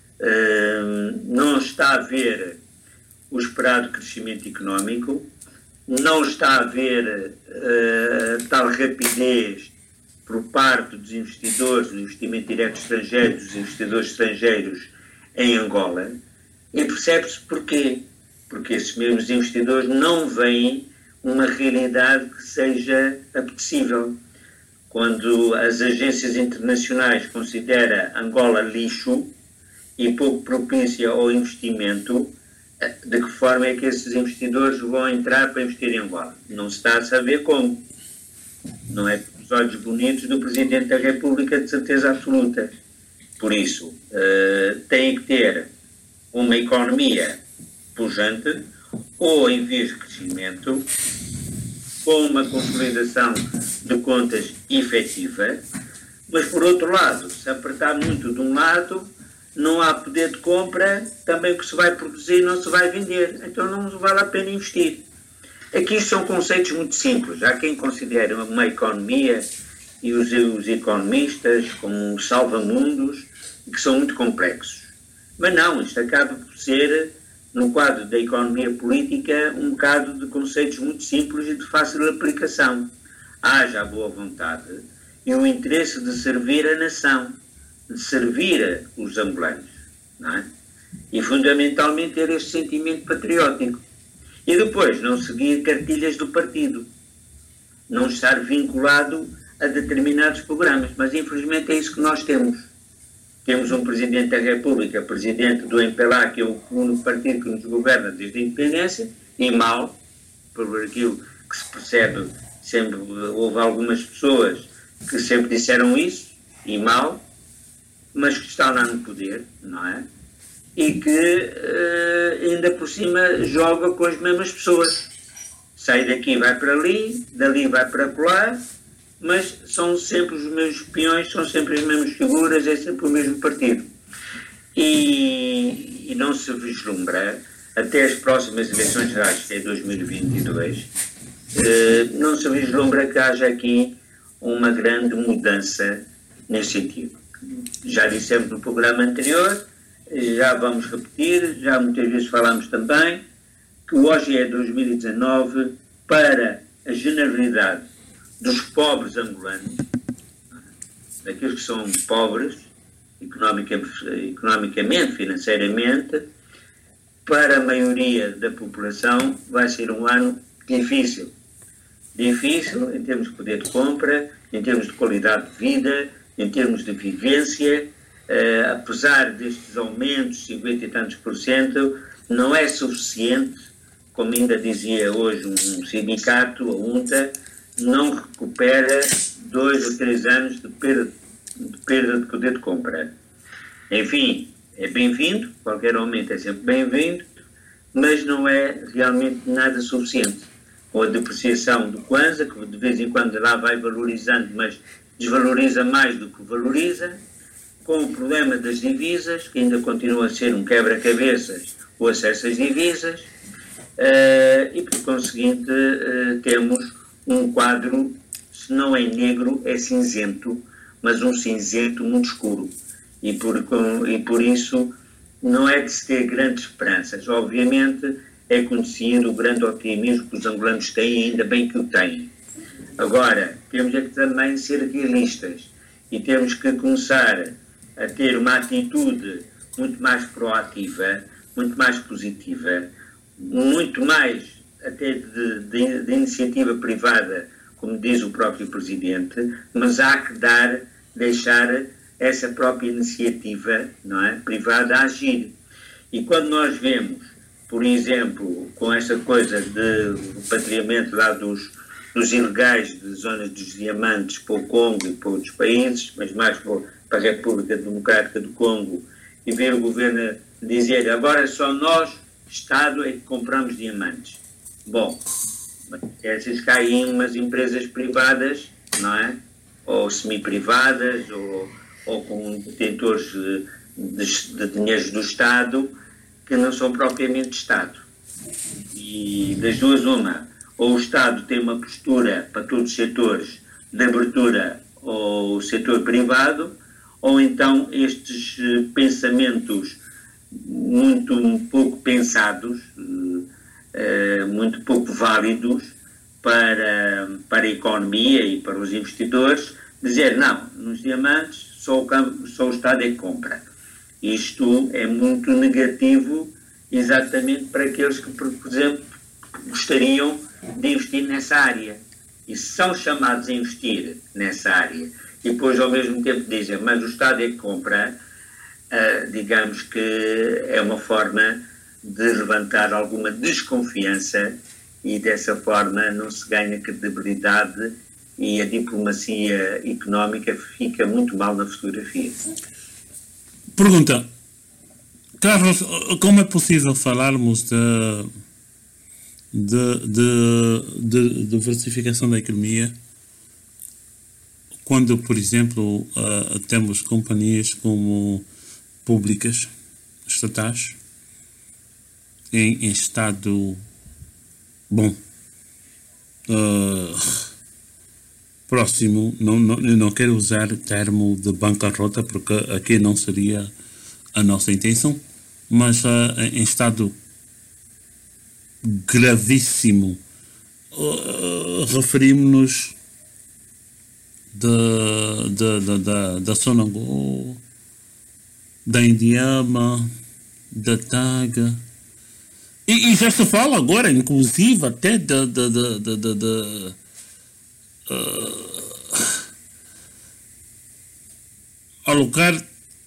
uh, não está a haver o esperado crescimento económico, não está a haver uh, tal rapidez por parte dos investidores, do investimento direto estrangeiro, dos investidores estrangeiros em Angola, e percebe-se porquê. Porque esses mesmos investidores não veem uma realidade que seja apetecível. Quando as agências internacionais consideram Angola lixo e pouco propícia ao investimento, de que forma é que esses investidores vão entrar para investir em Angola? Não se está a saber como. Não é com os olhos bonitos do Presidente da República, de certeza absoluta. Por isso, uh, tem que ter uma economia pujante, ou em vez de crescimento, com uma consolidação de contas efetiva, mas por outro lado, se apertar muito de um lado, não há poder de compra, também o que se vai produzir não se vai vender, então não vale a pena investir. Aqui são conceitos muito simples. Há quem considere uma economia e os, os economistas como salva-mundos, que são muito complexos. Mas não, isto acaba por ser, no quadro da economia política, um bocado de conceitos muito simples e de fácil aplicação. Haja a boa vontade e o interesse de servir a nação, de servir os angolanos, não é? E fundamentalmente ter este sentimento patriótico. E depois não seguir cartilhas do partido, não estar vinculado a determinados programas. Mas infelizmente é isso que nós temos. Temos um Presidente da República, Presidente do M P L A, que é o único partido que nos governa desde a independência, e mal, por aquilo que se percebe, sempre houve algumas pessoas que sempre disseram isso, e mal, mas que estão lá no poder, não é? E que uh, ainda por cima joga com as mesmas pessoas. Sai daqui, vai para ali, dali vai para lá, mas são sempre os mesmos peões, são sempre as mesmas figuras, é sempre o mesmo partido. E, e não se vislumbra, até as próximas eleições gerais, que é dois mil e vinte e dois, uh, não se vislumbra que haja aqui uma grande mudança nesse sentido. Já dissemos no programa anterior, já vamos repetir, já muitas vezes falámos também, que hoje é dois mil e dezanove para a generalidade dos pobres angolanos, daqueles que são pobres, economicamente, financeiramente, para a maioria da população vai ser um ano difícil. Difícil em termos de poder de compra, em termos de qualidade de vida, em termos de vivência. Uh, apesar destes aumentos, cinquenta e tantos por cento, não é suficiente, como ainda dizia hoje um sindicato, a UNTA, não recupera dois ou três anos de perda, de perda de poder de compra. Enfim, é bem-vindo, qualquer aumento é sempre bem-vindo, mas não é realmente nada suficiente. Com a depreciação do Kwanza, que de vez em quando lá vai valorizando, mas desvaloriza mais do que valoriza, com o problema das divisas, que ainda continua a ser um quebra-cabeças o acesso às divisas, uh, e por conseguinte uh, temos um quadro, se não é negro, é cinzento, mas um cinzento muito escuro. E por, com, e por isso não é de se ter grandes esperanças. Obviamente é conhecido o grande otimismo que os angolanos têm, ainda bem que o têm. Agora, temos é que também ser realistas e temos que começar a ter uma atitude muito mais proativa, muito mais positiva, muito mais até de, de, de iniciativa privada, como diz o próprio Presidente, mas há que dar, deixar essa própria iniciativa, não é, privada agir. E quando nós vemos, por exemplo, com esta coisa de repatriamento lá dos, dos ilegais de zonas dos diamantes para o Congo e para outros países, mas mais para para a República Democrática do Congo, e ver o governo dizer agora só nós, Estado, é que compramos diamantes. Bom, essas caem umas empresas privadas, não é? Ou semi-privadas, ou, ou com detentores de, de, de dinheiros do Estado, que não são propriamente Estado. E das duas, uma, ou o Estado tem uma postura para todos os setores de abertura ao setor privado, ou então estes uh, pensamentos muito um pouco pensados, uh, uh, muito pouco válidos para, para a economia e para os investidores, dizer não, nos diamantes só o, campo, só o Estado é que compra. Isto é muito negativo exatamente para aqueles que, por exemplo, gostariam de investir nessa área e são chamados a investir nessa área. E depois, ao mesmo tempo, dizem, mas o Estado é que compra, uh, digamos que é uma forma de levantar alguma desconfiança e, dessa forma, não se ganha credibilidade e a diplomacia económica fica muito mal na fotografia. Pergunta, Carlos, como é possível falarmos de, de, de, de diversificação da economia quando, por exemplo, uh, temos companhias como públicas, estatais, em, em estado bom, uh, próximo, não, não, eu não quero usar o termo de bancarrota, porque aqui não seria a nossa intenção, mas uh, em estado gravíssimo. Uh, referimos-nos da, da, da, da, da Sonangol, da Indiama, da Taga, e, e já se fala agora, inclusive, até da, da, da, da, da, da uh, alocar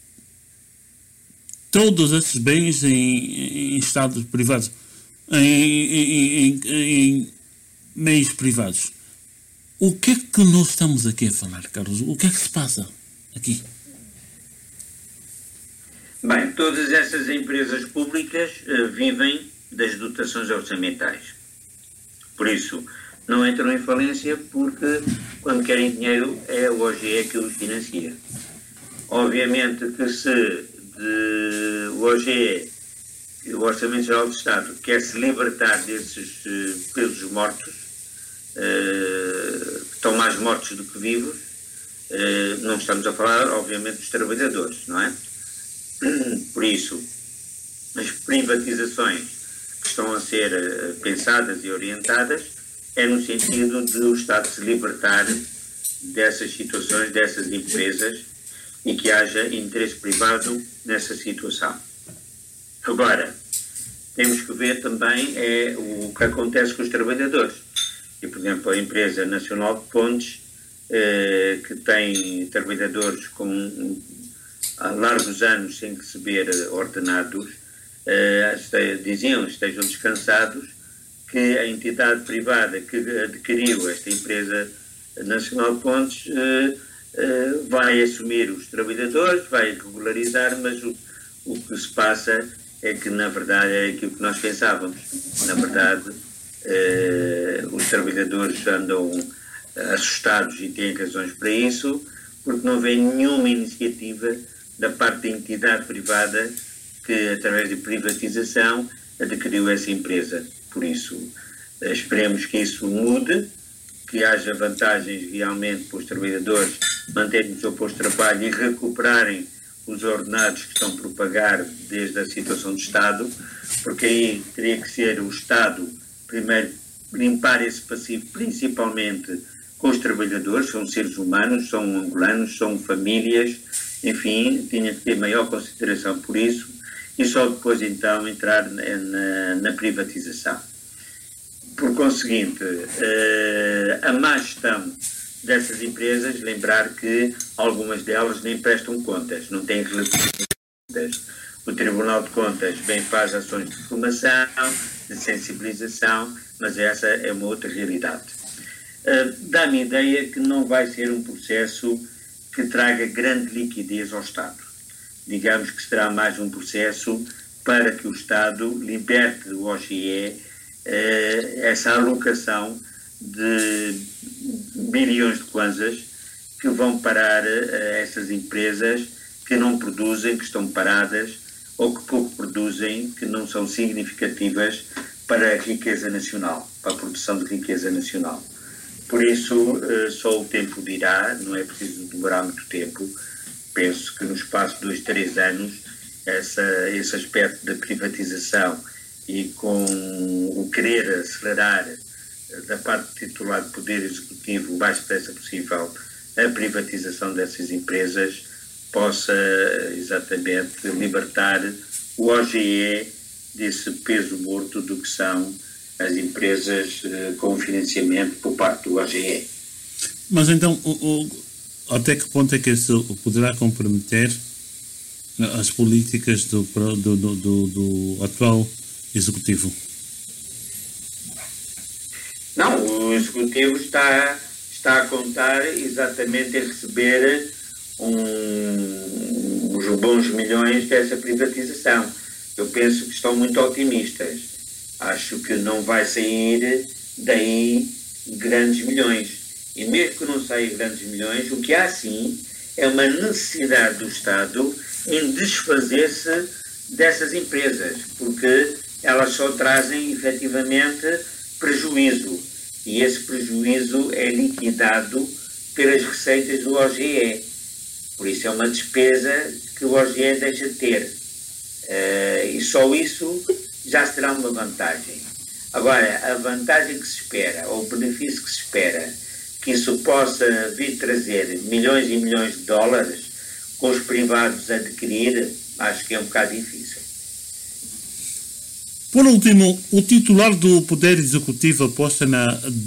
todos esses bens em, em estados privados, em, em, em, em meios privados. O que é que nós estamos aqui a falar, Carlos? O que é que se passa aqui? Bem, todas essas empresas públicas uh, vivem das dotações orçamentais. Por isso, não entram em falência porque, quando querem dinheiro, é o O G E que os financia. Obviamente que se de, o O G E, o Orçamento Geral do Estado, quer se libertar desses uh, pesos mortos, uh, que estão mais mortos do que vivos, uh, não estamos a falar, obviamente, dos trabalhadores, não é? Por isso, as privatizações que estão a ser uh, pensadas e orientadas é no sentido de o Estado se libertar dessas situações, dessas empresas, e que haja interesse privado nessa situação. Agora, temos que ver também é, o que acontece com os trabalhadores. E, por exemplo, a Empresa Nacional de Pontes, eh, que tem trabalhadores com há largos anos sem receber ordenados, eh, este, diziam, estejam descansados, que a entidade privada que adquiriu esta Empresa Nacional de Pontes eh, eh, vai assumir os trabalhadores, vai regularizar, mas o, o que se passa é que, na verdade, é aquilo que nós pensávamos. Na verdade, eh, os trabalhadores andam assustados e têm razões para isso, porque não vem nenhuma iniciativa da parte da entidade privada que, através de privatização, adquiriu essa empresa. Por isso, esperemos que isso mude, que haja vantagens realmente para os trabalhadores manterem o seu posto de trabalho e recuperarem os ordenados que estão por pagar desde a situação do Estado, porque aí teria que ser o Estado, primeiro, limpar esse passivo, principalmente com os trabalhadores, são seres humanos, são angolanos, são famílias, enfim, tinha que ter maior consideração por isso, e só depois então entrar na, na, na privatização. Por conseguinte, uh, a má gestão dessas empresas, lembrar que algumas delas nem prestam contas, não têm relações de contas. O Tribunal de Contas bem faz ações de formação, de sensibilização, mas essa é uma outra realidade. Uh, dá-me a ideia que não vai ser um processo que traga grande liquidez ao Estado. Digamos que será mais um processo para que o Estado liberte do O G E uh, essa alocação de bilhões de kwanzas que vão parar a essas empresas que não produzem, que estão paradas ou que pouco produzem, que não são significativas para a riqueza nacional, para a produção de riqueza nacional. Por isso, só o tempo dirá, não é preciso demorar muito tempo. Penso que no espaço de dois, três anos, essa, esse aspecto da privatização e com o querer acelerar da parte titular do Poder Executivo o mais depressa possível a privatização dessas empresas possa exatamente libertar o O G E desse peso morto do que são as empresas uh, com financiamento por parte do O G E. Mas então, o, o, até que ponto é que isso poderá comprometer as políticas do, do, do, do, do atual Executivo? Não, o Executivo está, está a contar exatamente em receber um, uns bons milhões dessa privatização. Eu penso que estão muito otimistas. Acho que não vai sair daí grandes milhões. E mesmo que não saia grandes milhões, o que há sim é uma necessidade do Estado em desfazer-se dessas empresas, porque elas só trazem efetivamente prejuízo. e esse prejuízo é liquidado pelas receitas do O G E. Por isso é uma despesa que o O G E deixa de ter. Uh, e só isso já será uma vantagem. Agora, a vantagem que se espera, ou o benefício que se espera, que isso possa vir trazer milhões e milhões de dólares com os privados a adquirir, acho que é um bocado difícil. Por último, o titular do Poder Executivo aposta na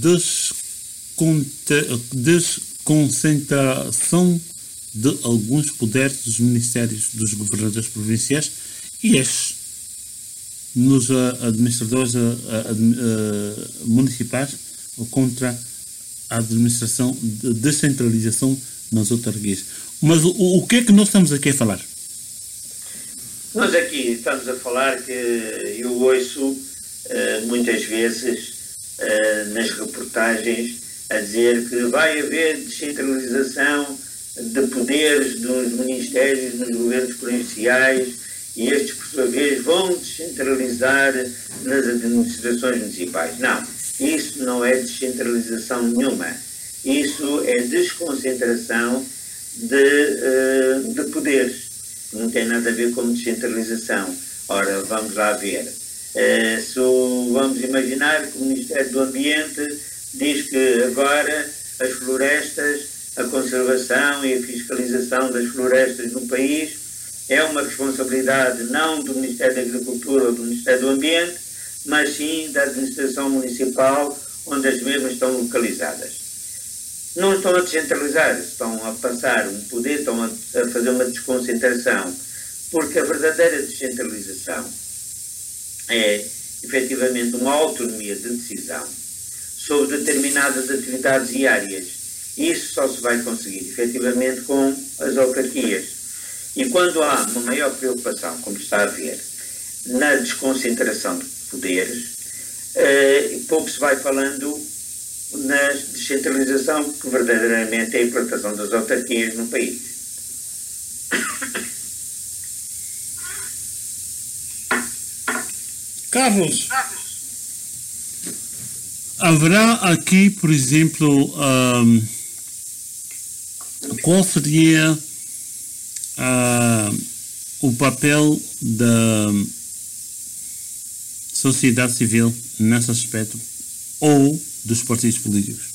desconcentração de alguns poderes dos ministérios dos governadores provinciais e estes nos administradores municipais contra a administração de descentralização nas autarquias. Mas o, o que é que nós estamos aqui a falar? Nós aqui estamos a falar que eu ouço uh, muitas vezes uh, nas reportagens a dizer que vai haver descentralização de poderes dos ministérios nos governos provinciais e estes, por sua vez, vão descentralizar nas administrações municipais. Não, isso não é descentralização nenhuma. Isso é desconcentração de, uh, de poderes. Não tem nada a ver com descentralização. Ora, vamos lá ver. Uh, se o, vamos imaginar que o Ministério do Ambiente diz que agora as florestas, a conservação e a fiscalização das florestas no país é uma responsabilidade não do Ministério da Agricultura ou do Ministério do Ambiente, mas sim da administração municipal onde as mesmas estão localizadas. Não estão a descentralizar, estão a passar um poder, estão a, a fazer uma desconcentração, porque a verdadeira descentralização é, efetivamente, uma autonomia de decisão sobre determinadas atividades e áreas. Isso só se vai conseguir, efetivamente, com as autarquias. E quando há uma maior preocupação, como está a ver, na desconcentração de poderes, eh, pouco se vai falando na descentralização, que verdadeiramente é a implantação das autarquias no país. Carlos, haverá aqui, por exemplo, um, qual seria uh, o papel da sociedade civil nesse aspecto, ou dos partidos políticos,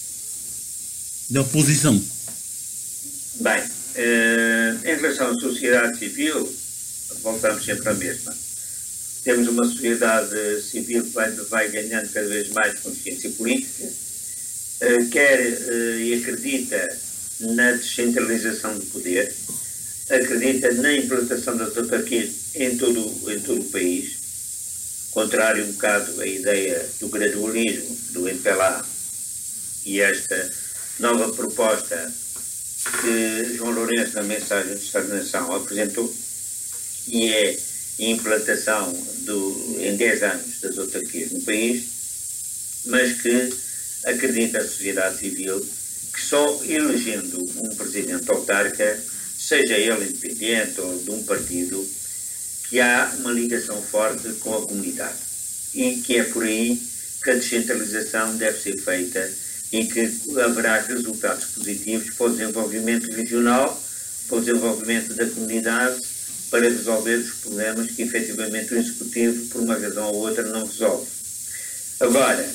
da oposição? Bem, eh, em relação à sociedade civil, voltamos sempre à mesma. Temos uma sociedade civil que vai, vai ganhando cada vez mais consciência política, eh, quer eh, e acredita na descentralização do poder, acredita na implantação das autarquias em todo, em todo o país, contrário um bocado à ideia do gradualismo, do M P L A, e esta nova proposta que João Lourenço, na mensagem de Estado da Nação, apresentou, e é a implantação do, em dez anos das autarquias no país, mas que acredita a sociedade civil que só elegendo um presidente autarca, seja ele independente ou de um partido, que há uma ligação forte com a comunidade e que é por aí que a descentralização deve ser feita e que haverá resultados positivos para o desenvolvimento regional, para o desenvolvimento da comunidade, para resolver os problemas que efetivamente o Executivo, por uma razão ou outra, não resolve. Agora,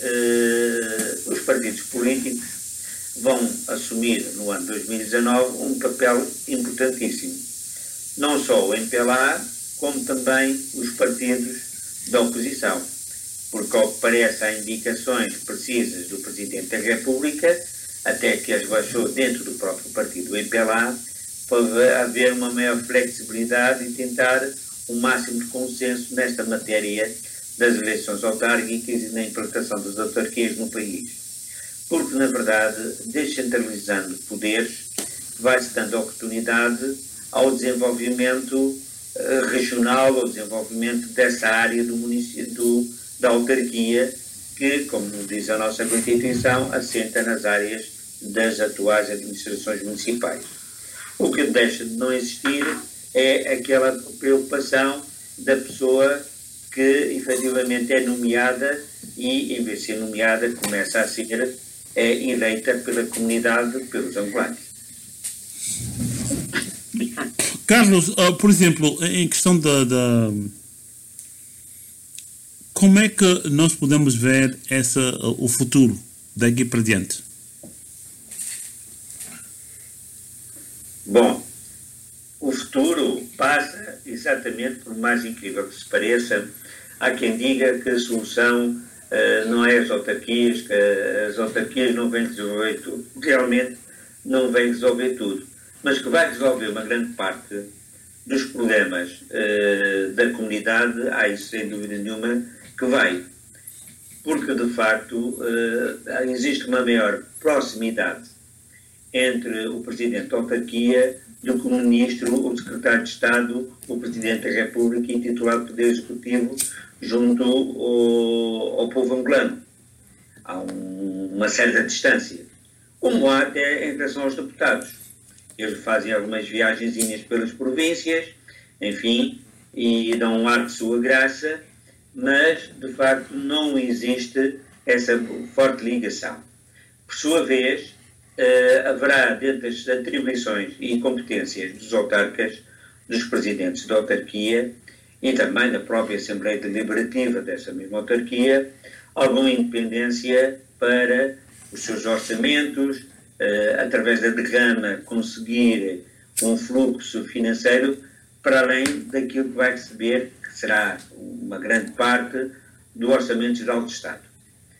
eh, os partidos políticos vão assumir no ano dois mil e dezanove um papel importantíssimo. Não só o M P L A, como também os partidos da oposição, porque ao que parece há indicações precisas do Presidente da República, até que as baixou dentro do próprio partido M P L A, para haver uma maior flexibilidade e tentar o máximo de consenso nesta matéria das eleições autárquicas e na implantação das autarquias no país. Porque, na verdade, descentralizando poderes, vai-se dando oportunidade ao desenvolvimento uh, regional, ao desenvolvimento dessa área do município, do, da autarquia, que, como diz a nossa Constituição, assenta nas áreas das atuais administrações municipais. O que deixa de não existir é aquela preocupação da pessoa que efetivamente é nomeada e, em vez de ser nomeada, começa a ser é, eleita pela comunidade, pelos angolanos. Carlos, uh, por exemplo, em questão da, da... Como é que nós podemos ver essa, uh, o futuro daqui para diante? Bom, o futuro passa exatamente, por mais incrível que se pareça, há quem diga que a solução uh, não é as autarquias, que as autarquias não vêm resolver tudo. Realmente não vêm resolver tudo, mas que vai resolver uma grande parte dos problemas uh, da comunidade, há isso sem dúvida nenhuma que vai. Porque, de facto, uh, existe uma maior proximidade entre o Presidente da Autarquia do que o Ministro, o Secretário de Estado, o Presidente da República e titular do Poder Executivo junto ao, ao povo angolano. Há um, uma certa distância. Como há até em relação aos deputados. Eles fazem algumas viagenzinhas pelas províncias, enfim, e dão um ar de sua graça, mas, de facto, não existe essa forte ligação. Por sua vez, Uh, haverá, dentro das atribuições e competências dos autarcas, dos presidentes da autarquia e também da própria Assembleia Deliberativa dessa mesma autarquia, alguma independência para os seus orçamentos, uh, através da derrama conseguir um fluxo financeiro para além daquilo que vai receber, que será uma grande parte do Orçamento Geral do Estado.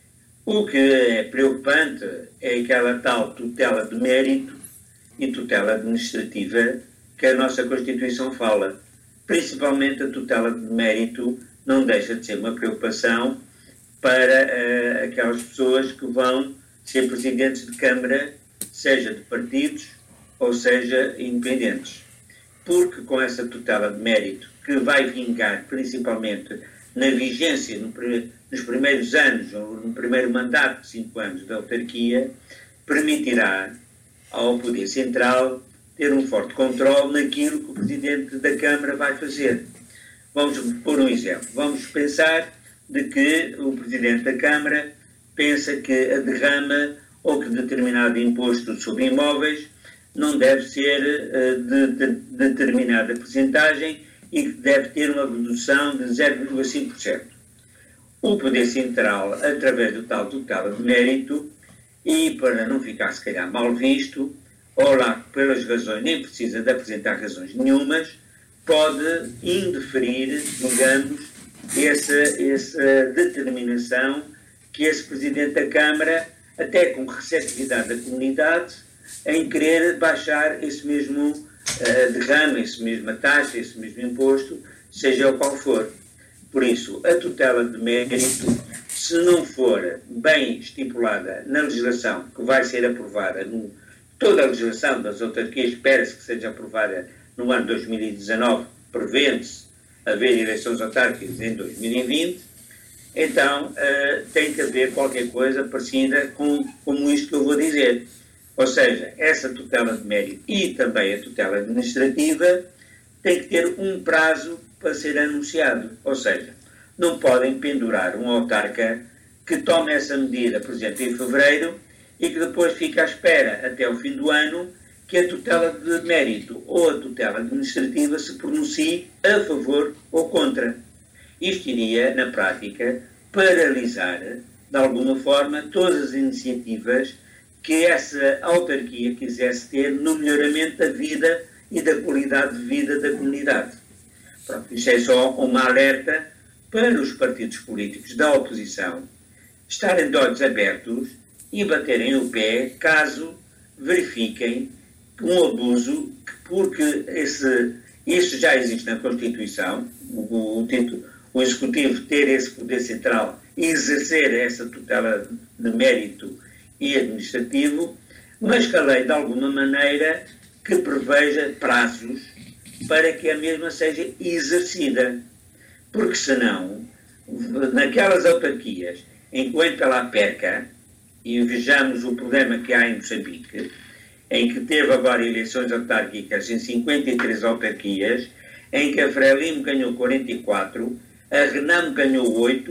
O que é preocupante é aquela tal tutela de mérito e tutela administrativa que a nossa Constituição fala. Principalmente a tutela de mérito não deixa de ser uma preocupação para uh, aquelas pessoas que vão ser presidentes de Câmara, seja de partidos ou seja independentes. Porque com essa tutela de mérito, que vai vingar principalmente na vigência, no, nos primeiros anos, ou no primeiro mandato de cinco anos da autarquia, permitirá ao Poder Central ter um forte controle naquilo que o Presidente da Câmara vai fazer. Vamos pôr um exemplo. Vamos pensar de que o Presidente da Câmara pensa que a derrama ou que determinado imposto sobre imóveis não deve ser uh, de, de, de determinada percentagem e que deve ter uma redução de zero vírgula cinco por cento. O Poder Central, através do tal tutela de mérito, e para não ficar se calhar mal visto, ou lá pelas razões, nem precisa de apresentar razões nenhumas, pode indeferir, digamos, essa, essa determinação que esse Presidente da Câmara, até com receptividade da comunidade, em querer baixar esse mesmo uh, derrame, essa mesma taxa, esse mesmo imposto, seja o qual for. Por isso, a tutela de mérito, se não for bem estipulada na legislação que vai ser aprovada, no, toda a legislação das autarquias espera-se que seja aprovada no ano dois mil e dezanove, prevê-se haver eleições autárquicas em dois mil e vinte, então uh, tem que haver qualquer coisa parecida com como isto que eu vou dizer. Ou seja, essa tutela de mérito e também a tutela administrativa tem que ter um prazo para ser anunciado. Ou seja, não podem pendurar um autarca que tome essa medida, por exemplo, em fevereiro e que depois fique à espera até o fim do ano que a tutela de mérito ou a tutela administrativa se pronuncie a favor ou contra. Isto iria, na prática, paralisar, de alguma forma, todas as iniciativas que essa autarquia quisesse ter no melhoramento da vida e da qualidade de vida da comunidade. Pronto, isto é só uma alerta para os partidos políticos da oposição estarem de olhos abertos e baterem o pé caso verifiquem um abuso, porque esse, isso já existe na Constituição, o, o, o Executivo ter esse poder central e exercer essa tutela de mérito e administrativo, mas que a lei, de alguma maneira, que preveja prazos para que a mesma seja exercida. Porque, senão, naquelas autarquias, enquanto ela perca, e vejamos o problema que há em Moçambique, em que teve agora eleições autárquicas em cinquenta e três autarquias, em que a Frelimo ganhou quarenta e quatro, a Renamo ganhou oito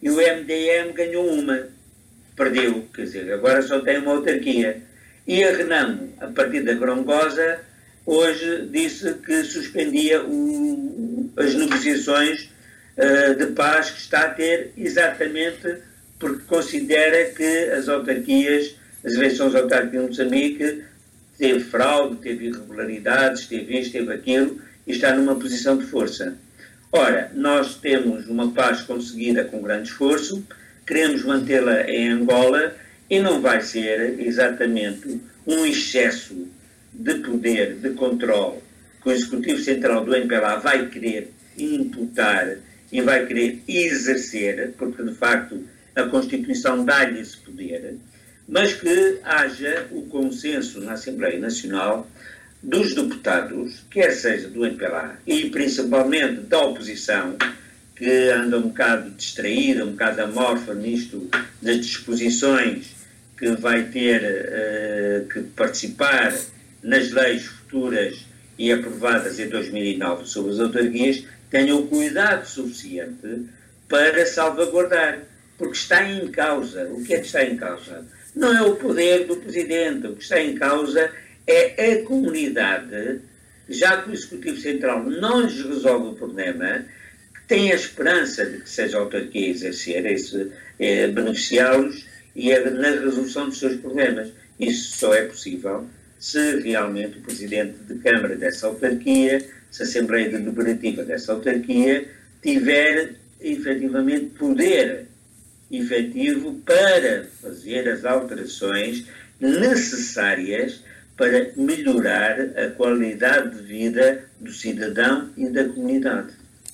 e o M D M ganhou uma, perdeu, quer dizer, agora só tem uma autarquia. E a Renamo, a partir da Grongosa, hoje disse que suspendia o, as negociações uh, de paz que está a ter, exatamente porque considera que as autarquias, as eleições autárquicas de Moçambique, teve fraude, teve irregularidades, teve isto, teve aquilo, e está numa posição de força. Ora, nós temos uma paz conseguida com grande esforço, queremos mantê-la em Angola, e não vai ser exatamente um excesso de poder, de controle, que o Executivo Central do M P L A vai querer imputar e vai querer exercer, porque de facto a Constituição dá-lhe esse poder, mas que haja o consenso na Assembleia Nacional dos deputados, quer seja do M P L A e principalmente da oposição, que anda um bocado distraída, um bocado amorfa nisto das disposições que vai ter uh, que participar nas leis futuras e aprovadas em dois mil e nove sobre as autarquias, tenham o cuidado suficiente para salvaguardar, porque está em causa. O que é que está em causa? Não é o poder do Presidente, o que está em causa é a comunidade, já que o Executivo Central não lhes resolve o problema, que tem a esperança de que seja a autarquia a exercer, esse, é, beneficiá-los e é na resolução dos seus problemas. Isso só é possível se realmente o Presidente de Câmara dessa autarquia, se a Assembleia Deliberativa dessa autarquia tiver efetivamente poder efetivo para fazer as alterações necessárias para melhorar a qualidade de vida do cidadão e da comunidade.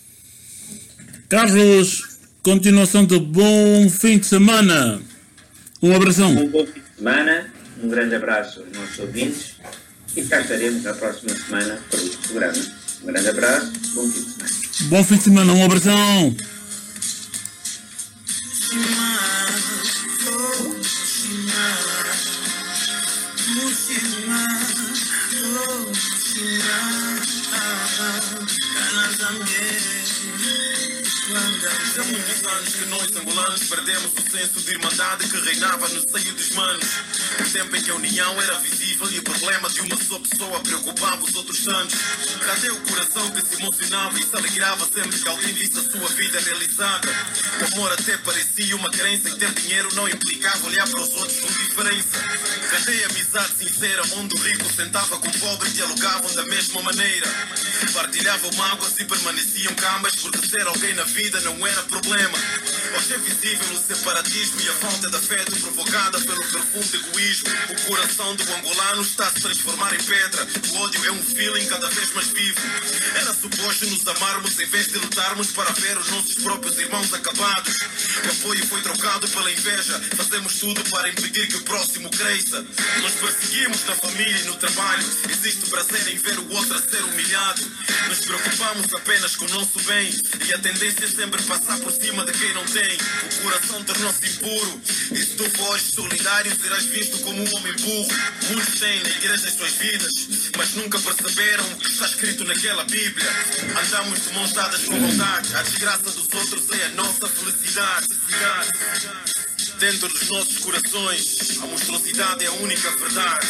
Carlos, continuação de bom fim de semana. Um abração. Um bom fim de semana, um grande abraço aos nossos ouvintes e cá estaremos na próxima semana para o programa. Um grande abraço, bom fim de semana. Bom fim de semana, um abração. Já muitos anos que nós angolanos perdemos o senso de irmandade que reinava no seio dos manos. O tempo em que a união era visível e o problema de uma só pessoa preocupava os outros tantos. Cadê o coração que se emocionava e se alegrava sempre que alguém visse a sua vida realizada? O amor até parecia uma crença e ter dinheiro não implicava olhar para os outros com diferença. Cadê a amizade sincera onde o rico sentava com o pobre e dialogavam da mesma maneira? Partilhavam mágoas e permaneciam calmas porque ser alguém na vida não era problema. Hoje é visível o separatismo e a falta de afeto provocada pelo profundo egoísmo. O coração do angolano está a se transformar em pedra. O ódio é um feeling cada vez mais vivo. Era suposto nos amarmos em vez de lutarmos para ver os nossos próprios irmãos acabados. O apoio foi trocado pela inveja. Fazemos tudo para impedir que o próximo cresça. Nos perseguimos na família e no trabalho. Existe prazer em ver o outro a ser humilhado. Nos preocupamos apenas com o nosso bem e a tendência é sempre passar por cima de quem não tem. O coração tornou-se impuro e se tu fores solidário serás visto como um homem burro. Muitos têm na igreja as suas vidas, mas nunca perceberam o que está escrito naquela Bíblia. Andamos de mãos dadas com vontade, a desgraça dos outros é a nossa felicidade. Dentro dos nossos corações, a monstruosidade é a única verdade.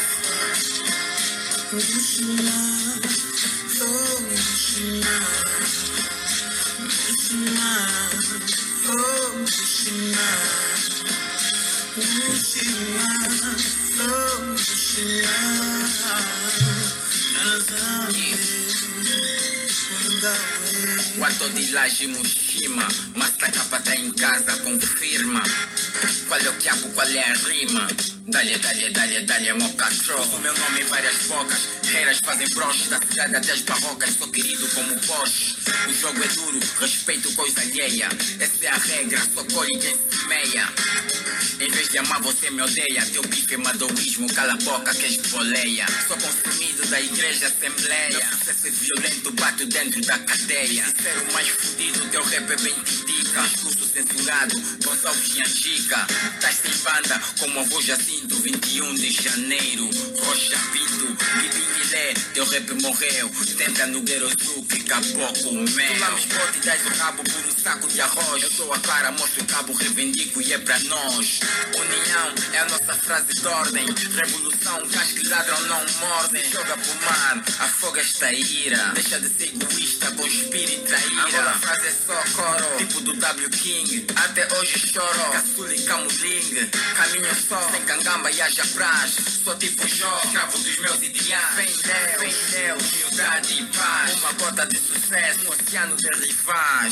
Quanto de laje Mushima, mas a capa tá em casa, confirma. Qual é o quiabo, qual é a rima? Dale, dale, dale, dale, mocastro. O meu nome em várias bocas. Reiras fazem broches da cidade até as barrocas. Sou querido como Bosch. O jogo é duro, respeito coisa alheia. Essa é a regra, só colhe quem se meia. Em vez de amar você me odeia. Teu bife é madoísmo, cala a boca que és boleia. Sou consumido da igreja assembleia. Meu sucesso é violento, bato dentro da cadeia. Se ser o mais fudido, teu rap é bem titica. Discurso censurado, Gonçalves e Angica. Estás sem banda como avô Jacinto, vinte e um de janeiro. Rocha Pinto, Bibinilé, teu rap morreu. Tenta no Guerozuki, caboclo meu. Tu lá me explode e dás o rabo por um saco de arroz. Eu dou a cara, mostro o cabo, reivindico e é pra nós. União é a nossa frase de ordem. Revolução, cães que ladram não mordem. Joga pro mar, afoga esta ira. Deixa de ser egoísta, conspira e traíra. Agora a frase é só coro, tipo do W King. Até hoje choro, caçula e camuling. Caminho só, sem cangamba e haja praz. Sou tipo Jó, escravo dos meus ideais. Vem Deus, vem Deus, humildade e paz. Uma gota de sucesso, um oceano de rivais.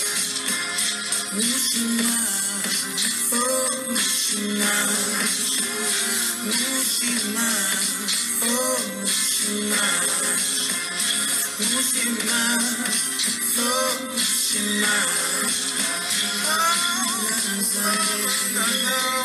Mushima, oh Mushima, Mushima, oh Mushima, Mushima, oh Mushima, oh Mushima.